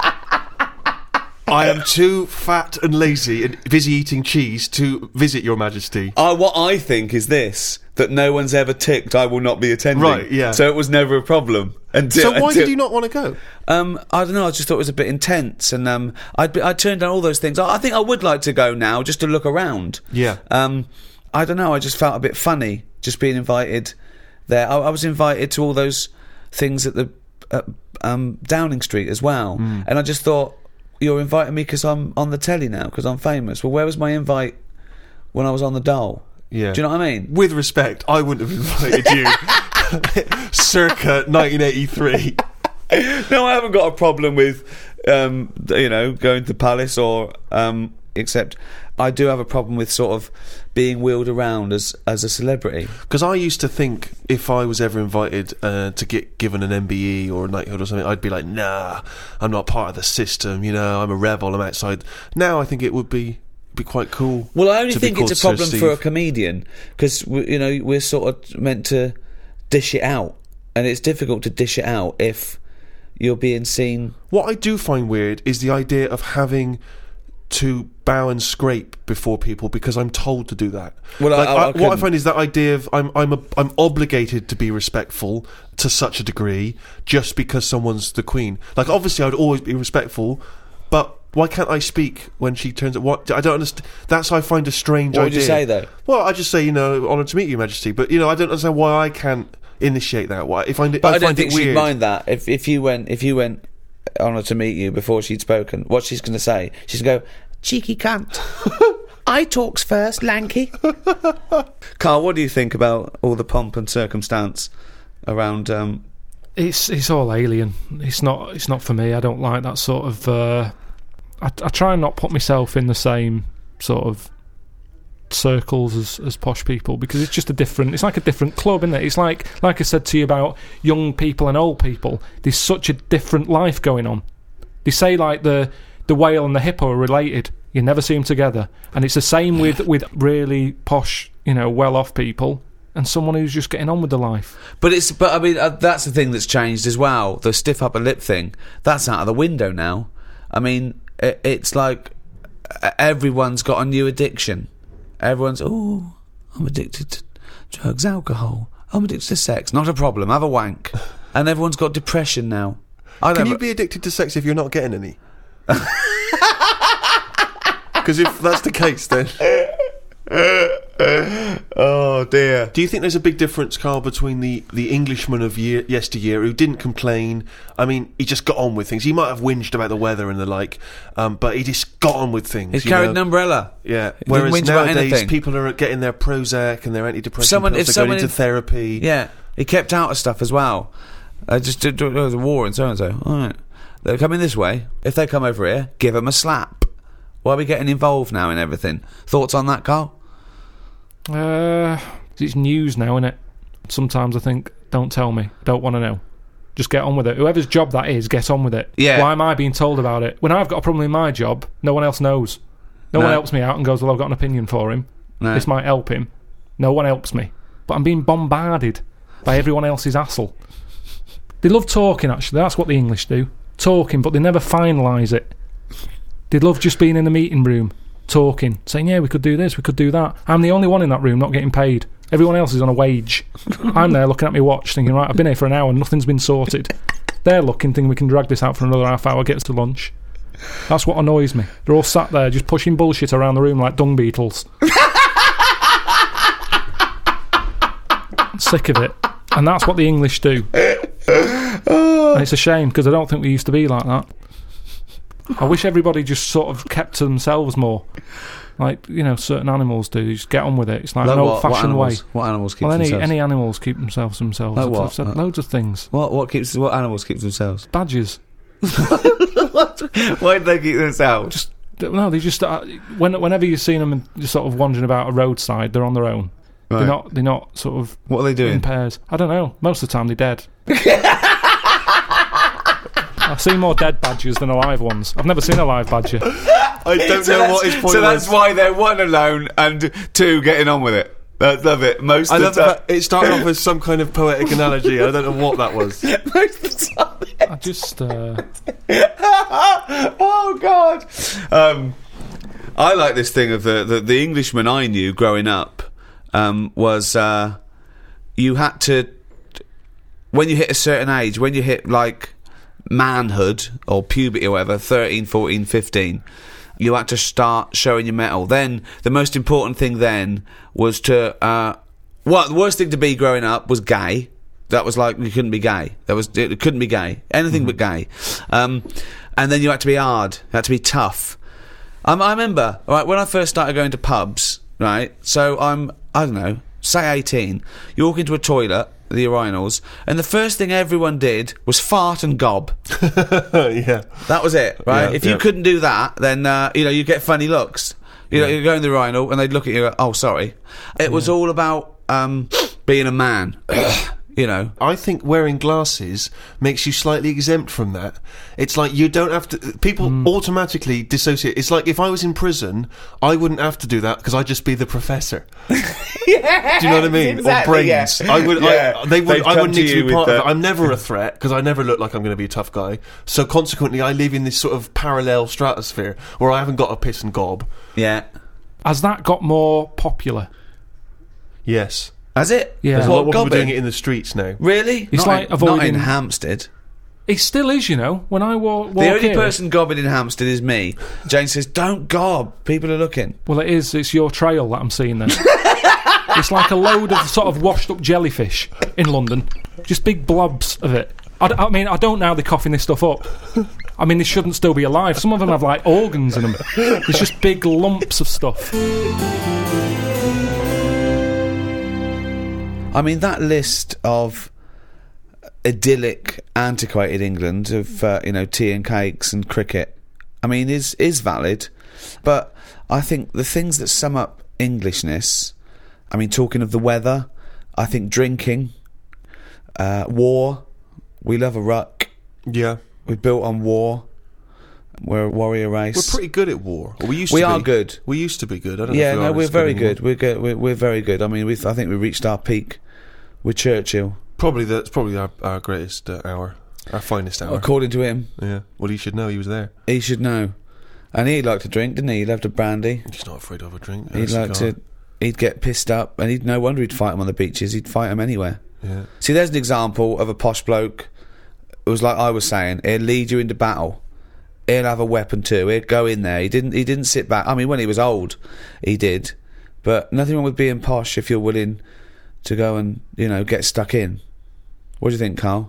B: I am too fat and lazy and busy eating cheese to visit your majesty.
A: Uh, what I think is this, that no one's ever ticked I will not be attending.
B: Right, yeah.
A: So it was never a problem. Until,
B: so why
A: until,
B: did you not want to go?
A: Um, I don't know, I just thought it was a bit intense, and um, I'd, be, I'd turned down all those things. I, I think I would like to go now, just to look around.
B: Yeah.
A: Um, I don't know, I just felt a bit funny, just being invited there. I, I was invited to all those things at the at, um, Downing Street as well, mm. and I just thought, you're inviting me because I'm on the telly now, because I'm famous. Well, where was my invite when I was on the dole?
B: Yeah.
A: Do you know what I mean?
B: With respect, I wouldn't have invited you circa nineteen eighty-three.
A: No, I haven't got a problem with, um, you know, going to the palace, or um, except I do have a problem with sort of being wheeled around as as a celebrity.
B: Because I used to think if I was ever invited uh, to get given an M B E or a knighthood or something, I'd be like, nah, I'm not part of the system, you know, I'm a rebel, I'm outside. Now I think it would be be quite cool.
A: Well, I only think it's a problem
B: Sir
A: for a
B: Steve.
A: comedian, because, you know, we're sort of meant to dish it out, and it's difficult to dish it out if you're being seen.
B: What I do find weird is the idea of having to bow and scrape before people because I'm told to do that.
A: Well,
B: like,
A: I, I, I
B: what I find is that idea of I'm I'm a, I'm obligated to be respectful to such a degree just because someone's the Queen. Like, obviously, I'd always be respectful, but why can't I speak when she turns? What I don't understand. That's what I find a strange
A: What
B: idea.
A: would you say though?
B: Well, I just say, you know, honoured to meet you, Majesty. But you know, I don't understand why I can't initiate that. Why? If I,
A: But
B: I,
A: I, don't
B: find
A: think
B: it weird.
A: she'd mind that if if you went if you went honoured to meet you before she'd spoken. What she's going to say? She's going to go, cheeky cunt. I talks first, lanky. Carl, what do you think about all the pomp and circumstance around? Um,
C: It's it's all alien. It's not it's not for me. I don't like that sort of. Uh, I, I try and not put myself in the same sort of circles as, as posh people, because it's just a different. It's like a different club, isn't it? It's like like I said to you about young people and old people. There's such a different life going on. They say like the the whale and the hippo are related. You never see them together, and it's the same with with really posh, you know, well-off people. And someone who's just getting on with the life.
A: but it's but I mean uh, that's the thing that's changed as well. The stiff upper lip thing, that's out of the window now. I mean, it, it's like uh, everyone's got a new addiction. Everyone's oh, I'm addicted to drugs, alcohol. I'm addicted to sex. Not a problem. Have a wank. And everyone's got depression now. I
B: Can
A: don't
B: you be addicted to sex if you're not getting any? Because if that's the case, then
A: oh Oh dear.
B: Do you think there's a big difference, Carl, between the, the Englishman of year, yesteryear who didn't complain? I mean, he just got on with things. He might have whinged about the weather and the like, um, but he just got on with things.
A: He
B: you
A: carried
B: know?
A: an umbrella.
B: Yeah.
A: He didn't
B: Whereas
A: whinge about
B: nowadays,
A: anything.
B: people are getting their Prozac and their antidepressant
A: Someone-
B: pills.
A: if
B: They're going
A: someone
B: into
A: in-
B: therapy.
A: Yeah, he kept out of stuff as well. Uh, just did there was a war and so and so. All right, they're coming this way. If they come over here, give them a slap. Why are we getting involved now in everything? Thoughts on that, Carl?
C: Uh, it's news now, innit? Sometimes I think, don't tell me, don't want to know. Just get on with it. Whoever's job that is, get on with it.
A: Yeah.
C: Why am I being told about it? When I've got a problem in my job, no one else knows. No,
A: No.
C: one helps me out and goes, well, I've got an opinion for him.
A: No.
C: This might help him. No one helps me. But I'm being bombarded by everyone else's hassle. They love talking, actually. That's what the English do. Talking, but they never finalise it. They love just being in the meeting room, talking, saying, yeah, we could do this, we could do that. I'm the only one in that room not getting paid. Everyone else is on a wage. I'm there looking at my watch, thinking, right, I've been here for an hour and nothing's been sorted. They're looking, thinking we can drag this out for another half hour, get us to lunch. That's what annoys me. They're all sat there just pushing bullshit around the room like dung beetles. Sick of it. And that's what the English do. And it's a shame, because I don't think we used to be like that. I wish everybody just sort of kept to themselves more. Like, you know, certain animals do. You just get on with it. It's like
A: Like
C: an
A: what? What
C: old-fashioned way.
A: animals? What animals keep
C: Well, any,
A: themselves?
C: any animals keep themselves themselves.
A: Like
C: I've,
A: what?
C: I've said
A: Uh,
C: loads of things.
A: What? What keeps? What animals keep themselves?
C: Badgers.
A: Why do they keep themselves?
C: Just no, they just uh, when whenever you've seen them just sort of wandering about a roadside, they're on their own.
A: Right.
C: They're not. They're not sort of
A: What are they doing?
C: in pairs. I don't know. Most of the time, they're dead. I've seen more dead badgers than alive ones. I've never seen a live badger.
B: I don't know what his point
A: So
B: was.
A: that's why they're one alone and two getting on with it. I love it. Most
B: I
A: of
B: love
A: the time.
B: that it started off as some kind of poetic analogy. I don't know what that was.
A: Most of the time.
C: I just. Uh,
A: Oh God. Um, I like this thing of the, the the Englishman I knew growing up um, was uh, you had to, when you hit a certain age, when you hit like manhood or puberty or whatever, thirteen, fourteen, fifteen, you had to start showing your mettle. Then the most important thing then was to uh, well, the worst thing to be growing up was gay. That was like you couldn't be gay. That was it couldn't be gay. Anything mm-hmm. but gay. Um, and then you had to be hard. You had to be tough. Um, I remember right when I first started going to pubs. Right, so I'm I don't know, say eighteen. You walk into a toilet, the urinals, and the first thing everyone did was fart and gob.
B: Yeah,
A: that was it. Right.
B: Yeah,
A: if
B: yeah.
A: you couldn't do that, then uh, you know you get funny looks. You know,
B: Yeah.
A: you go in the urinal and they'd look at you. And go, oh, sorry. It was all about um, being a man. You know.
B: I think wearing glasses makes you slightly exempt from that. It's like you don't have to. People
A: Hmm.
B: automatically dissociate. It's like if I was in prison, I wouldn't have to do that because I'd just be the professor.
A: Yeah,
B: Do you know what I mean?
A: exactly,
B: or brains.
A: yeah.
B: I would.
A: Yeah.
B: I, they would.
A: They'd
B: I
A: come
B: wouldn't
A: to
B: need to
A: you
B: be part
A: with
B: of it.
A: the-
B: I'm never a threat because I never look like I'm going to be a tough guy. So consequently, I live in this sort of parallel stratosphere where I haven't got a piss and gob.
A: Yeah.
C: has that got more popular?
B: Yes.
A: Has it?
C: Yeah.
B: There's a lot
A: What,
B: more people doing
A: gobbing?
B: it in the streets now.
A: Really?
C: It's
A: not
C: like
A: in,
C: avoiding-
A: not in Hampstead.
C: It still is, you know. When I walk, walk
A: The only
C: here,
A: person gobbing in Hampstead is me. Jane says, "Don't gob. People are looking."
C: well, it is. It's your trail that I'm seeing then. It's like a load of sort of washed-up jellyfish in London. Just big blobs of it. I, d- I mean, I don't know how they're coughing this stuff up. I mean, they shouldn't still be alive. Some of them have, like, organs in them. It's just big lumps of stuff.
A: I mean, that list of idyllic, antiquated England of uh, you know tea and cakes and cricket, I mean, is is valid. But I think the things that sum up Englishness, I mean, talking of the weather, I think drinking, uh, war. We love a ruck.
B: Yeah.
A: We're built on war. We're a warrior race.
B: We're pretty good at war. Or we used
A: We
B: to
A: are
B: be.
A: good.
B: We used to be good. I don't
A: Yeah,
B: know if we
A: no,
B: are
A: we're
B: as
A: very
B: anymore.
A: good. We're good. We're, we're very good. I mean, we've, I think we reached our peak with Churchill,
B: Probably that's probably our, our greatest uh, hour, our finest hour.
A: according to him.
B: Yeah. Well, he should know he was there.
A: He should know. And he liked to drink, didn't he? He loved a brandy.
B: He's not afraid of a drink.
A: He'd
B: a
A: like
B: cigar.
A: to. He'd get pissed up, and he'd no wonder he'd fight him on the beaches. He'd fight him anywhere.
B: Yeah.
A: See, there's an example of a posh bloke. It was like I was saying. He'd lead you into battle. He'll have a weapon too. He'd go in there. He didn't. He didn't sit back. I mean, when he was old, he did. But nothing wrong with being posh if you're willing to go and, you know, get stuck in. What do you think, Carl?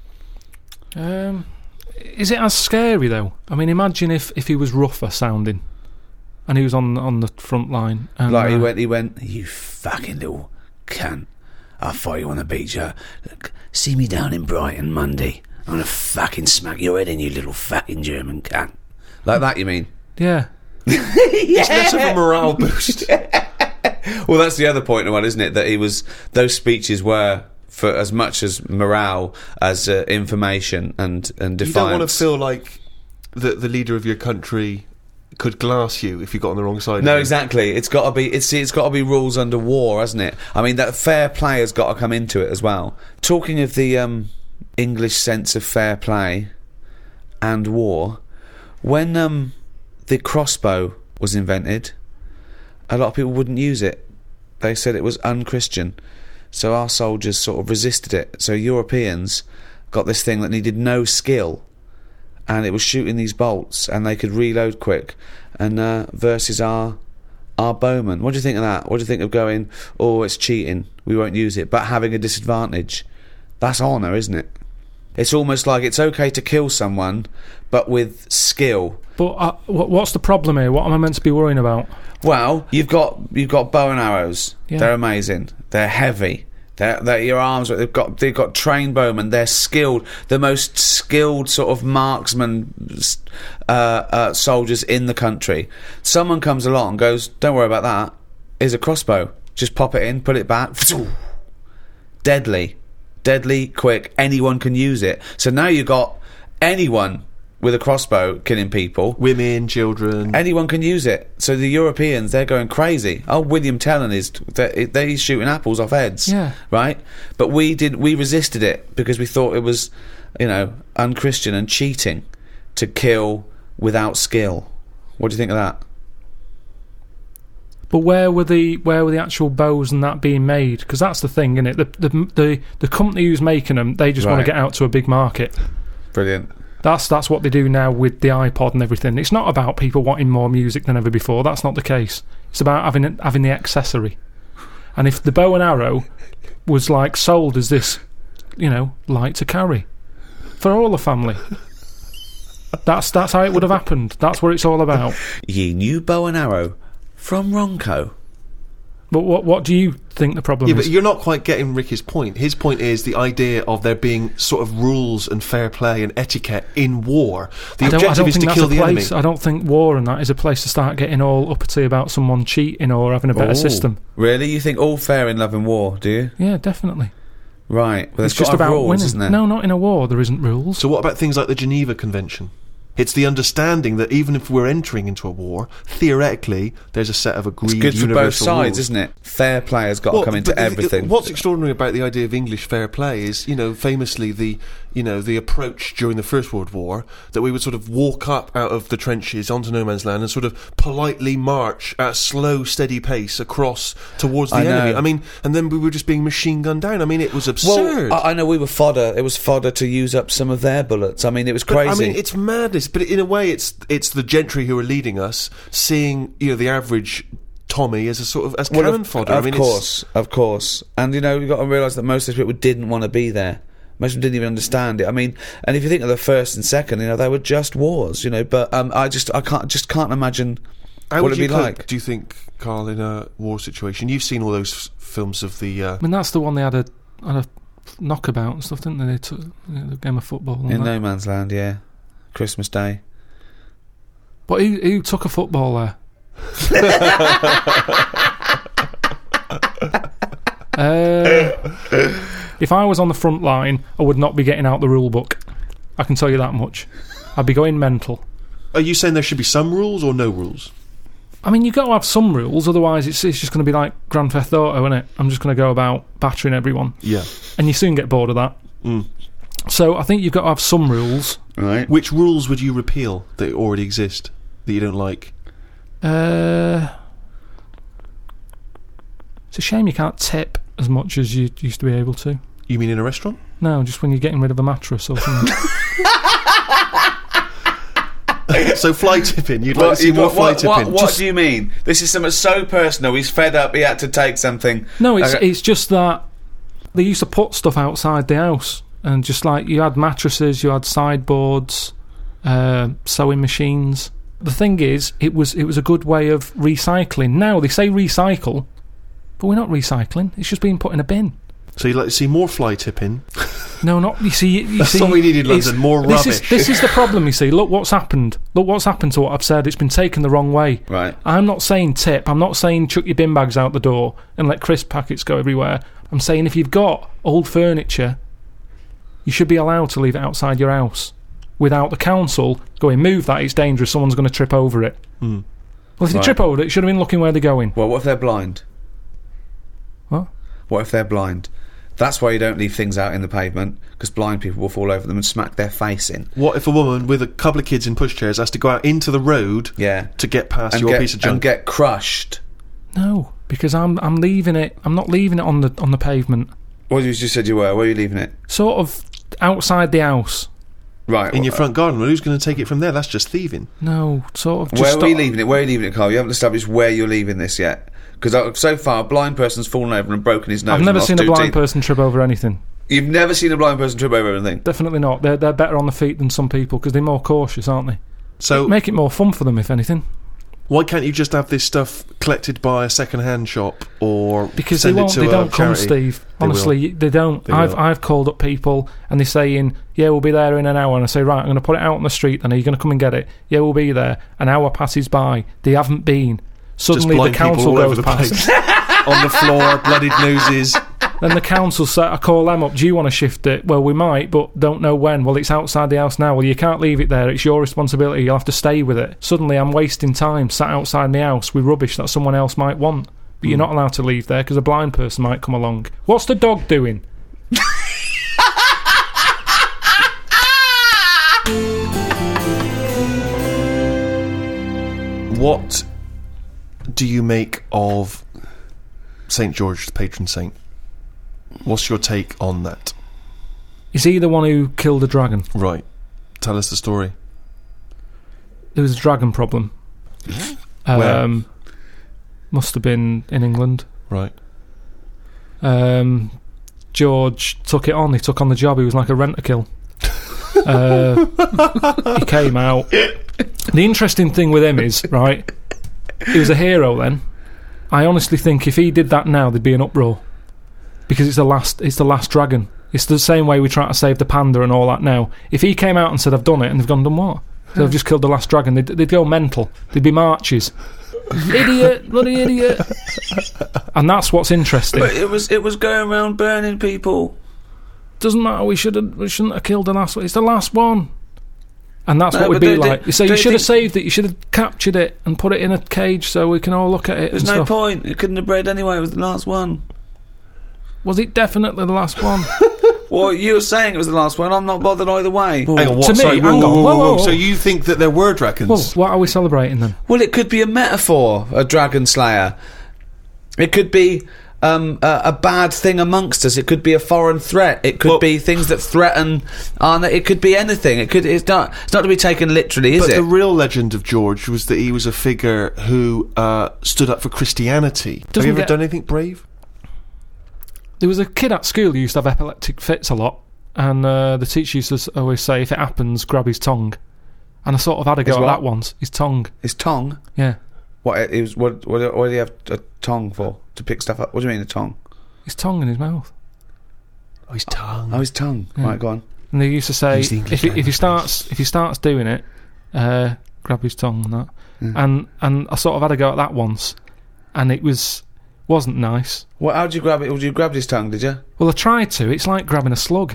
C: Um, is it as scary though? I mean, imagine if, if he was rougher sounding, and he was on on the front line. And,
A: like he
C: uh,
A: went, he went. You fucking little cunt! I'll fight you on the beach. Uh, look, see me down in Brighton Monday. I'm gonna fucking smack your head in, you little fucking German cunt. Like that, you mean?
C: Yeah.
B: It's less of a morale boost.
A: Well, that's the other point of one, isn't it? That he was. Those speeches were for as much as morale as uh, information and and defiance.
B: You don't want to feel like the the leader of your country could glass you if you got on the wrong side.
A: No,
B: of it.
A: exactly. It's got to be. It's it's got to be rules under war, hasn't it? I mean, that fair play has got to come into it as well. Talking of the um, English sense of fair play and war, when um, the crossbow was invented, a lot of people wouldn't use it. They said it was unchristian. So our soldiers sort of resisted it. So Europeans got this thing that needed no skill, and it was shooting these bolts, and they could reload quick. And uh, versus our our bowmen. What do you think of that? What do you think of going, oh, it's cheating, we won't use it, but having a disadvantage? That's honour, isn't it? It's almost like it's okay to kill someone, but with skill.
C: But uh, what, what's the problem here? What am I meant to be worrying about?
A: Well, you've got you've got bow and arrows.
C: Yeah.
A: They're amazing. They're heavy. They're, they're your arms. They've got they've got trained bowmen. They're skilled. The most skilled sort of marksman uh, uh, soldiers in the country. Someone comes along and goes, "Don't worry about that. Here's a crossbow. Just pop it in, put it back. Deadly, deadly, quick. Anyone can use it. So now you've got anyone with a crossbow killing people.
B: Women, children.
A: Anyone can use it. So the Europeans, they're going crazy. Oh, William Tellon is they're, they're shooting apples off heads.
C: Yeah.
A: Right? But we did we resisted it because we thought it was, you know, unchristian and cheating to kill without skill. What do you think of that?
C: But where were the where were the actual bows and that being made? Because that's the thing, isn't it? The the the, the company who's making them, they just want
A: Right.
C: to get out to a big market.
A: Brilliant.
C: That's that's what they do now with the iPod and everything. It's not about people wanting more music than ever before. That's not the case. It's about having having the accessory. And if the bow and arrow was like sold as this, you know, light to carry for all the family, that's that's how it would have happened. That's what it's all about.
A: Ye new bow and arrow from Ronco.
C: But what what do you think the problem
B: Yeah,
C: is?
B: but you're not quite getting Ricky's point. His point is the idea of there being sort of rules and fair play and etiquette in war. The
C: I don't, I
B: objective
C: don't
B: is
C: think
B: to
C: that's
B: kill
C: a
B: the enemy.
C: place. I don't think war and that is a place to start getting all uppity about someone cheating or having a better
A: Oh.
C: system.
A: Really? You think all fair in love and war, do you?
C: Yeah, definitely.
A: Right. Well,
C: It's
A: there's
C: just
A: got to have
C: about
A: rules,
C: winning.
A: isn't there?
C: No, not in a war. There isn't rules.
B: So what about things like the Geneva Convention? It's the understanding that even if we're entering into a war, theoretically, there's a set of agreed
A: It's good for both
B: universal
A: sides,
B: rules.
A: isn't it? Fair play has got
B: Well,
A: to come into
B: but the- the-
A: everything.
B: What's extraordinary about the idea of English fair play is, you know, famously the, you know, the approach during the First World War that we would sort of walk up out of the trenches onto no man's land and sort of politely march at a slow, steady pace across towards the
A: I know.
B: enemy. I mean, and then we were just being machine gunned down. I mean, it was absurd.
A: Well, I, I know we were fodder. It was fodder to use up some of their bullets. I mean, it was
B: But,
A: crazy.
B: I mean, it's madness. But in a way, it's it's the gentry who are leading us, seeing, you know, the average Tommy as a sort of as
A: Well,
B: cannon
A: of,
B: fodder.
A: Of
B: I mean,
A: course, of course. And, you know, you've got to realise that most of those people didn't want to be there. Most of them didn't even understand it. I mean, and if you think of the first and second, you know, they were just wars, you know. But um, I just, I can't, just can't imagine
B: how
A: what
B: would
A: it'd
B: you
A: be
B: cope,
A: like.
B: do you think, Carl, in a war situation? You've seen all those f- films of the. Uh,
C: I mean, that's the one they had a, had a knockabout and stuff, didn't they? They took, you know, the game of football and
A: In
C: that.
A: no man's land, yeah. Christmas Day.
C: But who, who took a football there? uh, if I was on the front line, I would not be getting out the rule book. I can tell you that much. I'd be going mental.
B: are you saying there should be some rules or no rules?
C: I mean, you've got to have some rules, otherwise it's, it's just going to be like Grand Theft Auto, isn't it? I'm just going to go about battering everyone.
B: Yeah.
C: And you soon get bored of that.
B: Mm.
C: So I think you've got to have some rules.
A: Right.
B: Which rules would you repeal that already exist that you don't like?
C: Uh, it's a shame you can't tip as much as you used to be able to.
B: You mean in a restaurant?
C: No, just when you're getting rid of a mattress or something.
B: So fly tipping, you'd
A: What,
B: like to see
A: you-
B: more
A: what,
B: fly
A: what,
B: tipping.
A: what, what
B: Just-
A: do you mean? This is something so personal. He's fed up. He had to take something.
C: No, it's
A: Okay.
C: it's just that they used to put stuff outside the house, and just like you had mattresses, you had sideboards, uh, sewing machines. The thing is, it was it was a good way of recycling. Now they say recycle, but we're not recycling. It's just being put in a bin.
B: So you'd like to see more fly tipping?
C: No, not you see. You, you
B: That's
C: see,
B: all we need in
C: it's-
B: London, more
C: this
B: rubbish.
C: Is, this is the problem. You see, look what's happened. Look what's happened to what I've said. It's been taken the wrong way.
A: Right.
C: I'm not saying tip. I'm not saying chuck your bin bags out the door and let crisp packets go everywhere. I'm saying if you've got old furniture, you should be allowed to leave it outside your house without the council going, move that, it's dangerous, someone's going to trip over it.
B: Mm.
C: Well, if they
A: Right.
C: trip over it, you should have been looking where they're going.
A: Well, what if they're blind?
C: What?
A: What if they're blind? That's why you don't leave things out in the pavement, because blind people will fall over them and smack their face in.
B: What if a woman with a couple of kids in pushchairs has to go out into the road
A: Yeah.
B: to get past
A: And
B: your
A: get,
B: piece of
A: and
B: junk?
A: get crushed.
C: No, because I'm I'm leaving it. I'm not leaving it on the on the pavement.
A: What you just said you were. Where are you leaving it?
C: Sort of outside the house.
A: Right.
B: in your
A: well,
B: front garden. Well, who's going to take it from there? That's just thieving.
C: No, sort of. Just
A: Where are we
C: stop-
A: leaving it? Where are you leaving it, Carl? You haven't established where you're leaving this yet. Because so far, a blind person's fallen over and broken his nose.
C: I've
A: and
C: never
A: lost
C: seen a
A: two
C: blind
A: teeth.
C: person trip over anything.
A: You've never seen a blind person trip over anything.
C: Definitely not. They're they're better on the feet than some people because they're more cautious, aren't they?
B: So
C: Make it more fun for them, if anything.
B: why can't you just have this stuff collected by a second-hand shop or
C: Because
B: send
C: they
B: it
C: won't.
B: to
C: They
B: a
C: don't come,
B: charity?
C: Steve.
B: They
C: Honestly,
B: will.
C: they don't.
B: They
C: I've
B: will.
C: I've called up people and they're saying, "Yeah, we'll be there in an hour." And I say, "Right, I'm going to put it out on the street. Then are you going to come and get it?" "Yeah, we'll be there." An hour passes by. They haven't been. Suddenly, the
B: blind people
C: council
B: all over
C: goes
B: the
C: past.
B: place. On the floor, bloodied noses.
C: Then the council say, I call them up, do you want to shift it? Well, we might, but don't know when. Well, it's outside the house now. Well, you can't leave it there. It's your responsibility. You'll have to stay with it. Suddenly, I'm wasting time sat outside my house with rubbish that someone else might want. But you're not allowed to leave there because a blind person might come along. What's the dog doing?
B: What do you make of Saint George, the patron saint? What's your take on that?
C: Is he the one who killed a dragon?
B: Right. Tell us the story.
C: There was a dragon problem.
B: Where?
C: Um, must have been in England.
B: Right.
C: Um, George took it on. He took on the job. He was like a rent-a-kill. uh, he came out. The interesting thing with him is, right, he was a hero then. I honestly think if he did that now, there'd be an uproar. Because it's the last it's the last dragon. It's the same way we try to save the panda and all that now. If he came out and said, I've done it, and they've gone, done what? So I've just killed the last dragon, they'd, they'd go mental. There'd be marches. Idiot, bloody idiot. And that's what's interesting.
A: But it was it was going around burning people.
C: Doesn't matter, we should we shouldn't have killed the last one. It's the last one. And that's
A: No,
C: what we'd
A: but
C: be
A: they-
C: like.
A: they-
C: You say you
A: they
C: should have
A: think-
C: saved it, you should have captured it and put it in a cage so we can all look at it
A: There's
C: and
A: no
C: stuff.
A: point. It couldn't have bred anyway. It was the last one.
C: Was it definitely the last one?
A: Well, you were saying it was the last one. I'm not bothered either way.
B: Hang on, what?
C: To me,
B: Sorry,
C: hang
B: whoa,
C: on.
B: whoa,
C: Whoa,
B: whoa,
C: whoa,
B: So
C: whoa.
B: you think that there were dragons?
C: Well, what are we celebrating then?
A: Well, it could be a metaphor, a dragon slayer. It could be um, a, a bad thing amongst us. It could be a foreign threat. It could
B: Well-
A: be things that threaten. Uh, it could be anything. It could. It's not. It's not to be taken literally, is
B: but
A: it?
B: the real legend of George was that he was a figure who uh, stood up for Christianity. Have
C: Doesn't
B: you ever
C: get-
B: done anything brave?
C: There was a kid at school who used to have epileptic fits a lot, and uh, the teacher used to s- always say, if it happens, grab his tongue. And I sort of had a go
A: His
C: at
A: what?
C: that once. His tongue.
A: His tongue.
C: Yeah.
A: What? It was. What? What? What do you have a tongue for? To pick stuff up? What do you mean a tongue?
C: His tongue in his mouth.
B: Oh, his tongue.
A: Oh, his tongue.
C: Yeah.
A: Right, go on.
C: And they used to say,
B: Use the English
C: if he, if he
B: language,
C: starts if he starts doing it, uh, grab his tongue and that.
A: Yeah.
C: And and I sort of had a go at that once, and it was wasn't nice.
A: What? How did you grab it? Did you grab his tongue? Did you?
C: Well, I tried to. It's like grabbing a slug.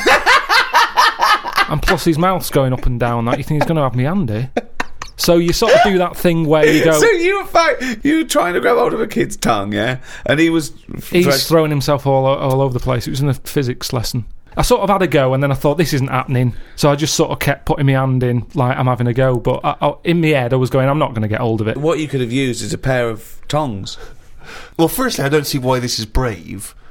C: And plus his mouth's going up and down. That you think he's going to have me handy. So you sort of do that thing where you go.
A: So you were fi- you were trying to grab hold of a kid's tongue, yeah? And he was. f-
C: He's
A: fresh-
C: throwing himself all o- all over the place. It was in a physics lesson. I sort of had a go, and then I thought this isn't happening. So I just sort of kept putting my hand in, like I'm having a go. But I, I, in my head, I was going, I'm not going to get hold of it.
A: What you could have used is a pair of tongs.
B: Well, firstly, I don't see why this is brave.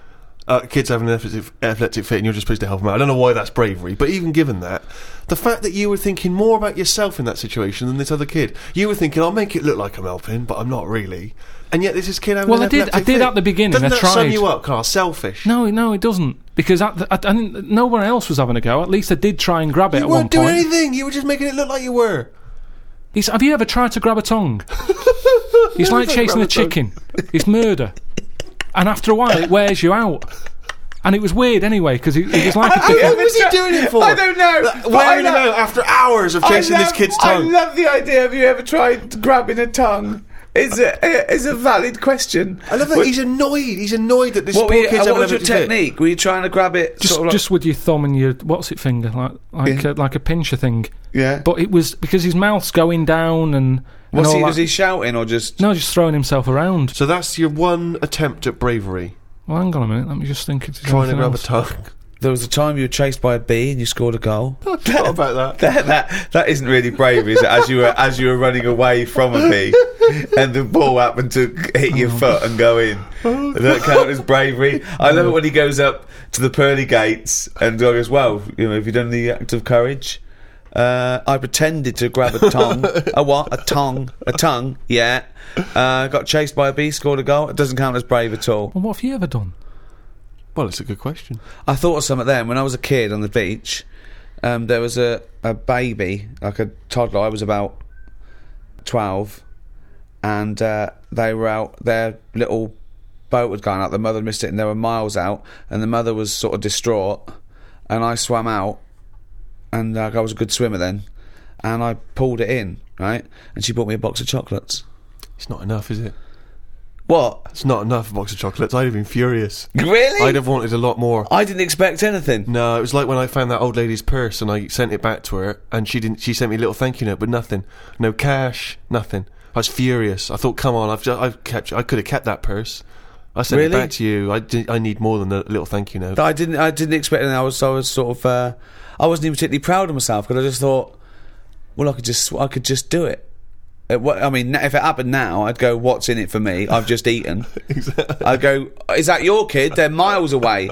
B: uh, kids having an epileptic, epileptic fit and you're just supposed to help them out. I don't know why that's bravery, but even given that, the fact that you were thinking more about yourself in that situation than this other kid, you were thinking, I'll make it look like I'm helping, but I'm not really. And yet this is kid having
C: Well,
B: an
C: I did.
B: epileptic
C: I did
B: fit.
C: at the beginning.
B: Doesn't
C: I
B: that
C: tried.
B: sum you up, Carl? Selfish.
C: No, no, it doesn't. Because at the, at, I didn't, no one else was having a go. At least I did try and grab it
B: You
C: at one
B: weren't doing
C: point.
B: anything. You were just making it look like you were.
C: He's, have you ever tried to grab a tongue? It's like
B: Don't
C: chasing
B: grab
C: a
B: a tongue.
C: chicken. It's murder. And after a while, it wears you out. And it was weird anyway, because it, it was like a
B: What
C: different...
B: was he doing it for?
A: I don't know. but I
B: Wearing it
A: love-
B: out after hours of chasing
A: I love,
B: this kid's
A: I
B: tongue.
A: love the idea. Have you ever tried grabbing a tongue? It's a, it's a valid question.
B: I love that
A: What-
B: he's annoyed. He's annoyed that this
A: What,
B: poor
A: were you,
B: kid's
A: what
B: having
A: was
B: a
A: your
B: epileptic fit.
A: technique? Were you trying to grab it
C: Just,
A: sort of like,
C: just with your thumb and your... What's it finger? Like like,
A: Yeah.
C: a, like a pincher thing.
A: yeah?
C: But it was... Because his mouth's going down and... and
A: What's
C: all
A: he,
C: that.
A: was he shouting or just...
C: No, just throwing himself around.
B: So that's your one attempt at bravery.
C: Well, hang on a minute. Let me just think. It's
B: Trying to
C: anything
B: grab
C: else.
B: a tongue.
A: There was a time you were chased by a bee and you scored a goal.
B: I forgot about that.
A: that, that that isn't really bravery, is it? As you were as you were running away from a bee, and the ball happened to hit your foot and go in. Does that count as bravery? I love it when he goes up to the pearly gates and goes, "Well, you know, have you done the act of courage?" Uh, I pretended to grab a tongue. A what? A tongue? A tongue? Yeah. Uh, got chased by a bee, scored a goal. It doesn't count as brave at all.
C: Well, what have you ever done?
B: Well, it's a good question.
A: I thought of something then. When I was a kid on the beach, um, there was a, a baby, like a toddler. I was about twelve, and uh, they were out. Their little boat had gone out. The mother missed it, and they were miles out. And the mother was sort of distraught. And I swam out, and uh, I was a good swimmer then. And I pulled it in, right? And she bought me a box of chocolates.
B: It's not enough, is it?
A: What?
B: It's not enough, a box of chocolates. I'd have been furious.
A: Really?
B: I'd have wanted a lot more.
A: I didn't expect anything.
B: No, it was like when I found that old lady's purse and I sent it back to her, and she didn't. She sent me a little thank you note, but nothing. No cash, nothing. I was furious. I thought, come on, I've just, I've kept. I could have kept that purse. I sent
A: Really?
B: it back to you. I, did, I need more than a little thank you note.
A: I didn't. I didn't expect anything. I was. I was sort of. Uh, I wasn't even particularly proud of myself because I just thought, well, I could just. I could just do it. It wa- I mean, if it happened now, I'd go, "What's in it for me? I've just eaten."
B: Exactly.
A: I'd go, "Is that your kid? They're miles away."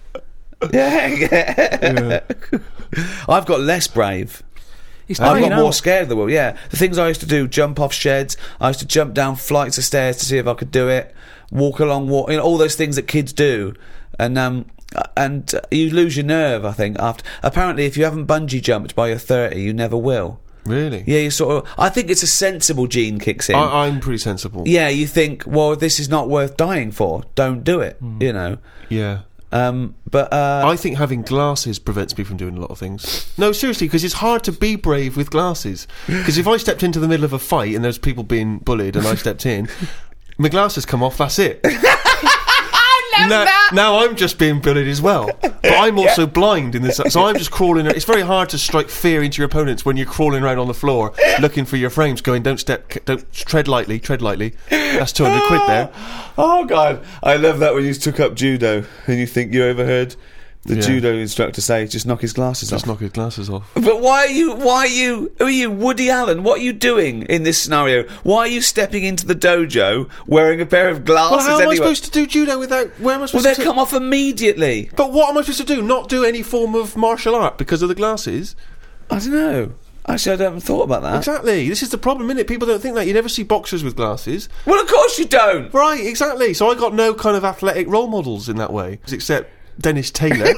A: Yeah.
B: Yeah.
A: I've got less brave.
C: He's
A: I've
C: dying
A: got more
C: out.
A: scared of the world. Yeah, the things I used to do: jump off sheds. I used to jump down flights of stairs to see if I could do it. Walk along, walk. You know, all those things that kids do, and um, and uh, you lose your nerve. I think after. Apparently, if you haven't bungee jumped by your thirty, you never will.
B: Really?
A: Yeah, you sort of. I think it's a sensible gene kicks in.
B: I, I'm pretty sensible.
A: yeah, you think, well, this is not worth dying for. Don't do it. You know.
B: Yeah.
A: Um, but uh,
B: I think having glasses prevents me from doing a lot of things. No, seriously, because it's hard to be brave with glasses. Because if I stepped into the middle of a fight and there's people being bullied and I stepped in, my glasses come off, that's it.
A: I love
B: now,
A: that.
B: now I'm just being bullied as well. But I'm also blind in this. So I'm just crawling. It's very hard to strike fear into your opponents when you're crawling around on the floor looking for your frames, going, don't step, don't tread lightly, tread lightly. That's two hundred quid there.
A: Oh God, I love that when you took up judo and you think you overheard the
B: Yeah.
A: judo instructor say, "Just knock his glasses
B: Just
A: off."
B: knock his glasses off.
A: But why are you? Why are you? Who are you, Woody Allen? What are you doing in this scenario? Why are you stepping into the dojo wearing a pair of glasses?
B: Well, how am I
A: anyway?
B: supposed to do judo without... Where am I
A: Well,
B: supposed
A: they
B: to...
A: come off immediately.
B: But what am I supposed to do? Not do any form of martial art because of the glasses?
A: I don't know. Actually, I haven't thought about that.
B: Exactly. This is the problem, innit? People don't think that. You never see boxers with glasses.
A: Well, of course you don't.
B: Right, exactly. So I got no kind of athletic role models in that way, except Dennis Taylor.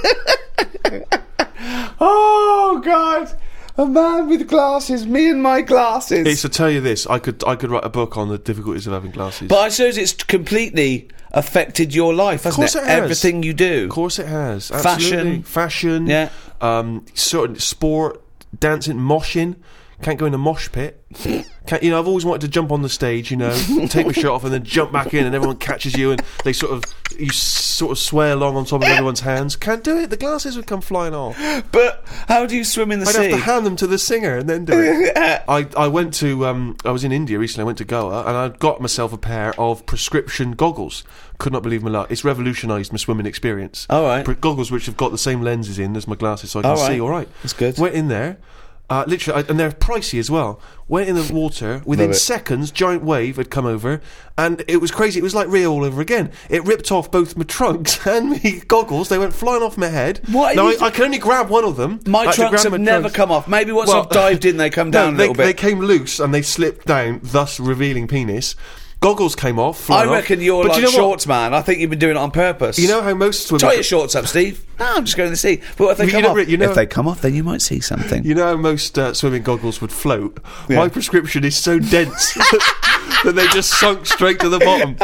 A: Oh God, a man with glasses. Me and my glasses.
B: It's to tell you this, I could I could write a book on the difficulties of having glasses.
A: But I suppose it's completely affected your life, hasn't
B: course it has.
A: Everything you do.
B: Of course it has.
A: Fashion.
B: Absolutely. Fashion.
A: Yeah.
B: Um, sort of sport, dancing, moshing. Can't go in a mosh pit. Can't, you know, I've always wanted to jump on the stage, you know, take my shirt off and then jump back in and everyone catches you and they sort of, you sort of sway along on top of everyone's hands. Can't do it. The glasses would come flying off.
A: But how do you swim in the
B: I'd
A: sea?
B: have to hand them to the singer and then do it. I, I went to, um, I was in India recently, I went to Goa and I got myself a pair of prescription goggles. Could not believe my luck. It's revolutionised my swimming experience.
A: All right.
B: Pre- goggles which have got the same lenses in as my glasses so I can
A: All right.
B: see all right.
A: That's good.
B: Went in there. Uh, literally, I, and they're pricey as well. Went in the water, within
A: Love it.
B: seconds, giant wave had come over, and it was crazy. It was like Rio all over again. It ripped off both my trunks and my goggles. They went flying off my head.
A: What are
B: Now,
A: you
B: I, I can only grab one of them.
A: My
B: I had to
A: trunks
B: grab
A: have
B: my
A: never
B: trunks.
A: come off. Maybe once
B: Well,
A: I've dived in, they come
B: No,
A: down a
B: they,
A: little bit.
B: they came loose and they slipped down, thus revealing penis. Goggles came off.
A: I
B: flying off.
A: reckon you're
B: But
A: like
B: you know what?
A: shorts man. I think you've been doing it on purpose.
B: You know how most swimmers...
A: Tie your shorts up, Steve. No, I'm just going to see. But if they
B: You
A: come
B: know,
A: off,
B: Rick, you know-
A: if they come off, then you might see something.
B: You know how most uh, swimming goggles would float?
A: Yeah.
B: My prescription is so dense that they just sunk straight to the bottom.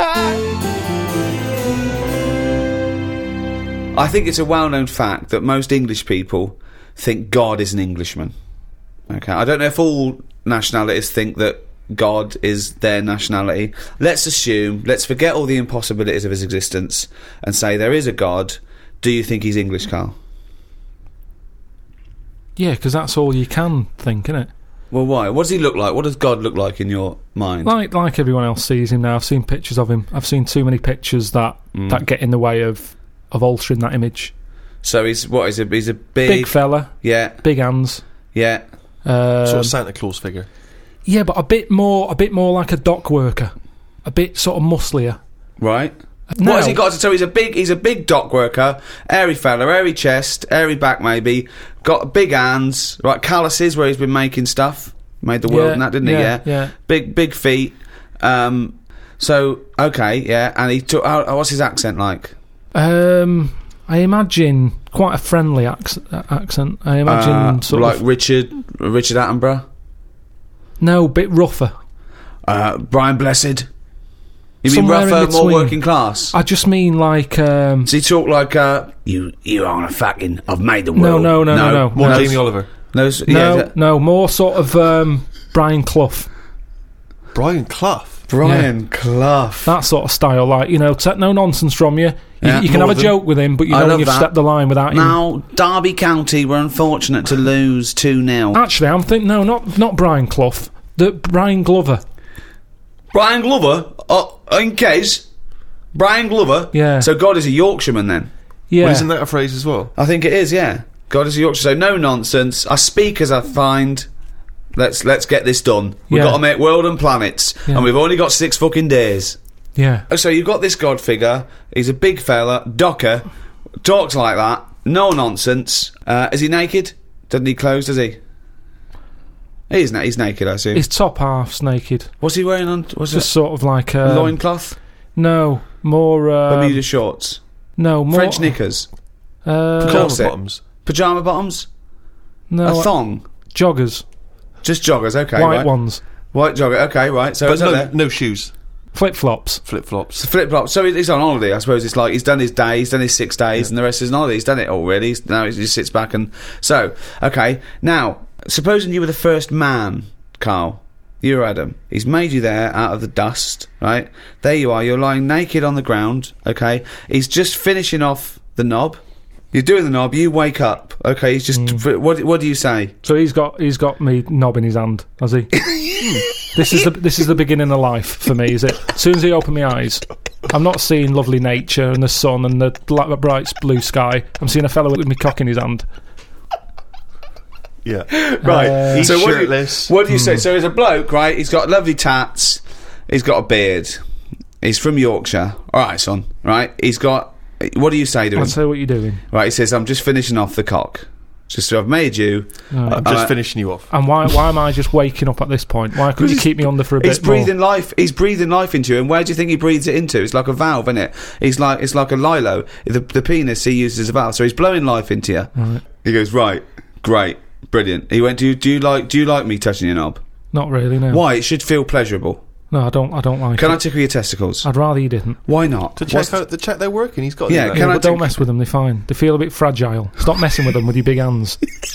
A: I think it's a well-known fact that most English people think God is an Englishman. Okay, I don't know if all nationalities think that God is their nationality. Let's assume, let's forget all the impossibilities of his existence and say there is a God. Do you think he's English, Carl?
C: Yeah, because that's all you can think, innit?
A: Well, why? What does he look like? What does God look like in your mind?
C: Like like everyone else sees him now. I've seen pictures of him. I've seen too many pictures that
A: Mm.
C: that get in the way of of altering that image.
A: So he's what? He's a he's a big,
C: Big fella,
A: yeah,
C: big hands.
A: yeah.
C: Um,
B: Sort of Santa Claus figure.
C: yeah, but a bit more, a bit more like a dock worker, a bit sort of musclier.
A: Right.
C: Now-
A: What has he got to? So he's a big, he's a big dock worker, airy fella, airy chest, airy back, maybe. Got big hands, right? Calluses where he's been making stuff, made the world
C: Yeah,
A: and that, didn't he?
C: yeah,
A: Yeah,
C: yeah.
A: Big, big feet. Um, so okay, yeah. And he took. How, what's his accent like?
C: Um, I imagine quite a friendly ac- accent. I imagine
A: Uh,
C: sort
A: like
C: of
A: Richard, Richard Attenborough,
C: no, bit rougher.
A: uh, Brian Blessed. You mean
C: Somewhere in
A: rougher, more
C: between.
A: working class?
C: I just mean like um,
A: Does he talk like uh, you? You are a fucking. I've made the world.
C: no, no, no, no, no,
B: More
C: no,
B: Jamie Oliver.
A: No, s-
C: no,
A: yeah,
C: no, more sort of um, Brian Clough.
B: Brian Clough.
A: Brian Clough.
C: That sort of style, like, you know, take no nonsense from you. You,
A: Yeah,
C: you can
B: more
C: have a
B: than-
C: joke with him, but you
A: I
C: know when
A: love
C: you've
A: that.
C: stepped the line without him.
A: Now, Derby County were unfortunate to lose two nil.
C: Actually, I'm thinking, no, not not Brian Clough, the Brian Glover.
A: Brian Glover, oh, in case. Brian Glover?
C: Yeah.
A: So God is a Yorkshireman then?
C: Yeah,
B: Well, isn't that a phrase as well?
A: I think it is, yeah. God is a Yorkshire. So no nonsense. I speak as I find. Let's let's get this done. We've
C: Yeah.
A: got to make world and planets.
C: Yeah.
A: And we've only got six fucking days.
C: yeah.
A: Oh, so you've got this God figure. He's a big fella, docker, talks like that, no nonsense. Uh, is he naked? Doesn't he clothes, does he? He's, na- he's naked, I assume.
C: His top half's naked,
A: What's he wearing on? What's
C: just
A: it?
C: sort of like
A: A
C: um,
A: loincloth?
C: No, more um,
A: Bermuda shorts?
C: no more
A: French knickers?
C: Uh,
A: Cool.
B: Pajama
A: Corset.
B: bottoms.
A: Pyjama bottoms?
C: no
A: a thong?
C: joggers,
A: Just joggers, okay.
C: white
A: right.
C: ones,
A: White jogger, okay, right. So
B: But
A: it's not
B: no,
A: there.
B: no shoes.
C: flip flops.
B: Flip flops.
A: Flip flop. So he's on holiday, I suppose. It's like he's done his day, he's done his six days, and the rest is on holiday. He's done it all, really. He's, now he just sits back and. So, okay. Now, supposing you were the first man, Carl. You're Adam. He's made you there out of the dust, right? There you are. You're lying naked on the ground, okay? He's just finishing off the knob. You're doing the knob. You wake up, okay? He's just. What, what do you say?
C: So he's got he's got me knob in his hand, has he? This is the this is the beginning of life for me, is it? As soon as he opened my eyes, I'm not seeing lovely nature and the sun and the bla- bright blue sky. I'm seeing a fellow with me cock in his hand.
B: Yeah.
A: Right.
C: Uh,
B: He's
A: so what do you,
B: shirtless.
A: what do you say? So he's a bloke, right? He's got lovely tats. He's got a beard. He's from Yorkshire. All right, son. Right? He's got. What do you say to him?
C: I'll say what you're doing.
A: Right. He says, "I'm just finishing off the cock. Just so I've made you."
C: Right.
B: I'm just
A: Uh,
B: finishing you off.
C: And why why am I just waking up at this point? Why couldn't you
A: He's-
C: keep me under for a
A: He's
C: bit more?
A: breathing life. He's breathing life into you. And where do you think he breathes it into? It's like a valve, isn't it? He's like it's like a lilo. The, the penis he uses as a valve. So he's blowing life into you.
C: Right.
A: He goes, right, great, brilliant. He went, do you, do you like do you like me touching your knob?
C: Not really, no.
A: Why? It should feel pleasurable.
C: No, I don't. I don't like
A: Can I
C: it.
A: tickle your testicles?
C: I'd rather you didn't.
A: Why not?
B: To check
A: What's-
B: out the check they're working. He's got. to
A: Yeah,
B: do that.
A: Can
C: Yeah,
A: I
C: but don't
A: take-
C: mess with them. They're fine. They feel a bit fragile. Stop messing with them with your big hands.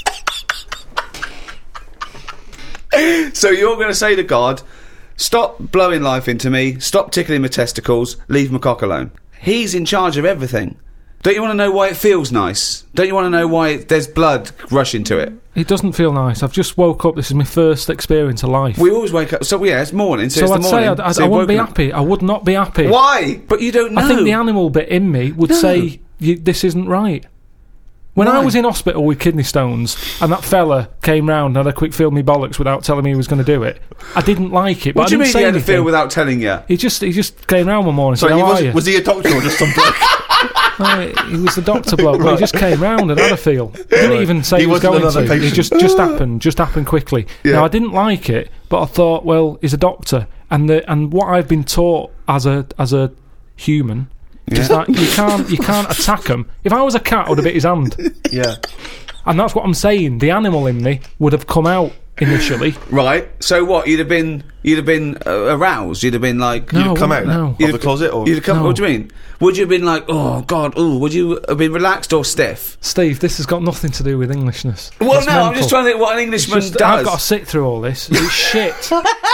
A: So you're going to say to God, stop blowing life into me, stop tickling my testicles, leave my cock alone. He's in charge of everything. Don't you want to know why it feels nice? Don't you want to know why it, there's blood rushing to it?
C: It doesn't feel nice. I've just woke up. This is my first experience of life.
A: We always wake up. So yeah, it's morning. So,
C: so
A: it's
C: I'd
A: the
C: say
A: morning.
C: I'd, I'd,
A: so
C: I
A: you've
C: wouldn't be
A: woken up.
C: happy. I would not be happy.
A: Why? But you don't know.
C: I think the animal bit in me would
A: No.
C: say, you, this isn't right. When
A: Why?
C: I was in hospital with kidney stones and that fella came round and had a quick feel me bollocks without telling me he was going to do it, I didn't like it. But
A: What do you
C: I
A: mean
C: didn't say
A: he had a
C: anything.
A: feel without telling you?
C: He just he just came round one morning and
B: So
C: said,
B: he
C: "How
B: was,
C: are you?"
B: was he a doctor or just some bloke?
C: No, he was the doctor bloke, but he just came round and had a feel. He didn't
B: Right.
C: even say
B: He
C: he, was
B: wasn't
C: going
B: another
C: to. It
B: patient.
C: just just happened, just happened quickly.
A: Yeah.
C: Now I didn't like it, but I thought, well, he's a doctor, and the and what I've been taught as a as a human is
A: Yeah.
C: that you can't you can't attack him. If I was a cat, I would have bit his hand,
B: Yeah.
C: and that's what I'm saying. The animal in me would have come out initially.
A: Right. So what? You'd have been you'd have been uh, aroused. You'd have been like
C: No,
B: You'd have come
C: I
B: out
C: wouldn't- no.
B: of the closet, or
A: You'd have come.
C: No.
A: What do you mean? Would you have been like, oh God, oh? Would you have been relaxed or stiff?
C: Steve, this has got nothing to do with Englishness.
A: Well,
C: It's
A: no. I'm
C: mental.
A: just trying to think what an
C: It's
A: Englishman
C: just-
A: does.
C: I've got to sit through all this. It's shit.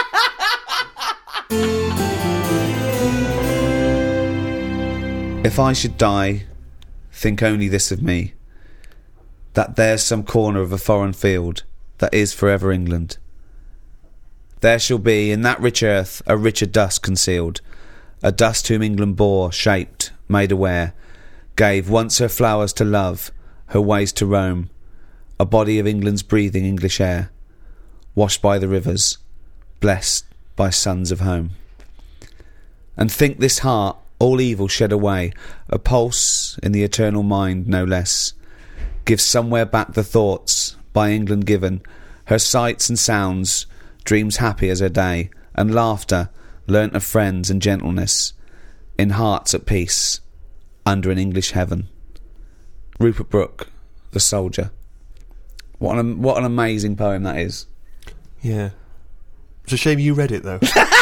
A: If I should die, think only this of me, that there's some corner of a foreign field that is forever England. There shall be in that rich earth a richer dust concealed, a dust whom England bore, shaped, made aware, gave once her flowers to love, her ways to roam, a body of England's breathing English air, washed by the rivers, blessed by sons of home. And think this heart, all evil shed away, a pulse in the eternal mind no less, gives somewhere back the thoughts by England given, her sights and sounds, dreams happy as her day, and laughter learnt of friends and gentleness, in hearts at peace, under an English heaven. Rupert Brooke, The Soldier. What an, what an amazing poem that is.
B: yeah. It's a shame you read it though.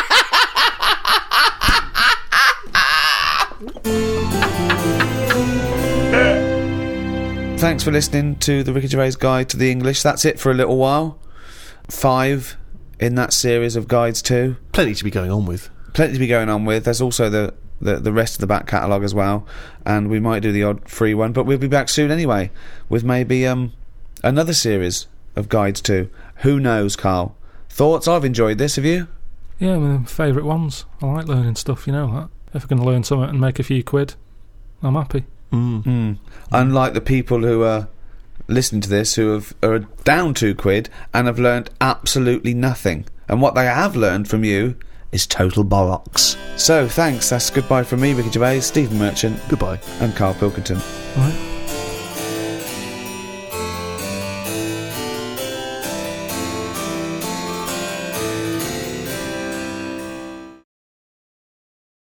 A: Thanks for listening to the Ricky Gervais Guide to the English. That's it for a little while. Five in that series of guides too.
B: Plenty to be going on with.
A: Plenty to be going on with. There's also the, the, the rest of the back catalogue as well, and we might do the odd free one, but we'll be back soon anyway with maybe um another series of guides too. Who knows, Carl? Thoughts? I've enjoyed this. Have you?
C: Yeah, my favourite ones. I like learning stuff, you know that. If I can learn something and make a few quid, I'm happy.
B: Mm.
A: Mm. Unlike the people who are listening to this who have, are down two quid and have learnt absolutely nothing. And what they have learned from you is total bollocks. So, thanks. That's goodbye from me, Ricky Gervais, Stephen Merchant,
B: Goodbye.
A: and Carl Pilkington.
C: Right.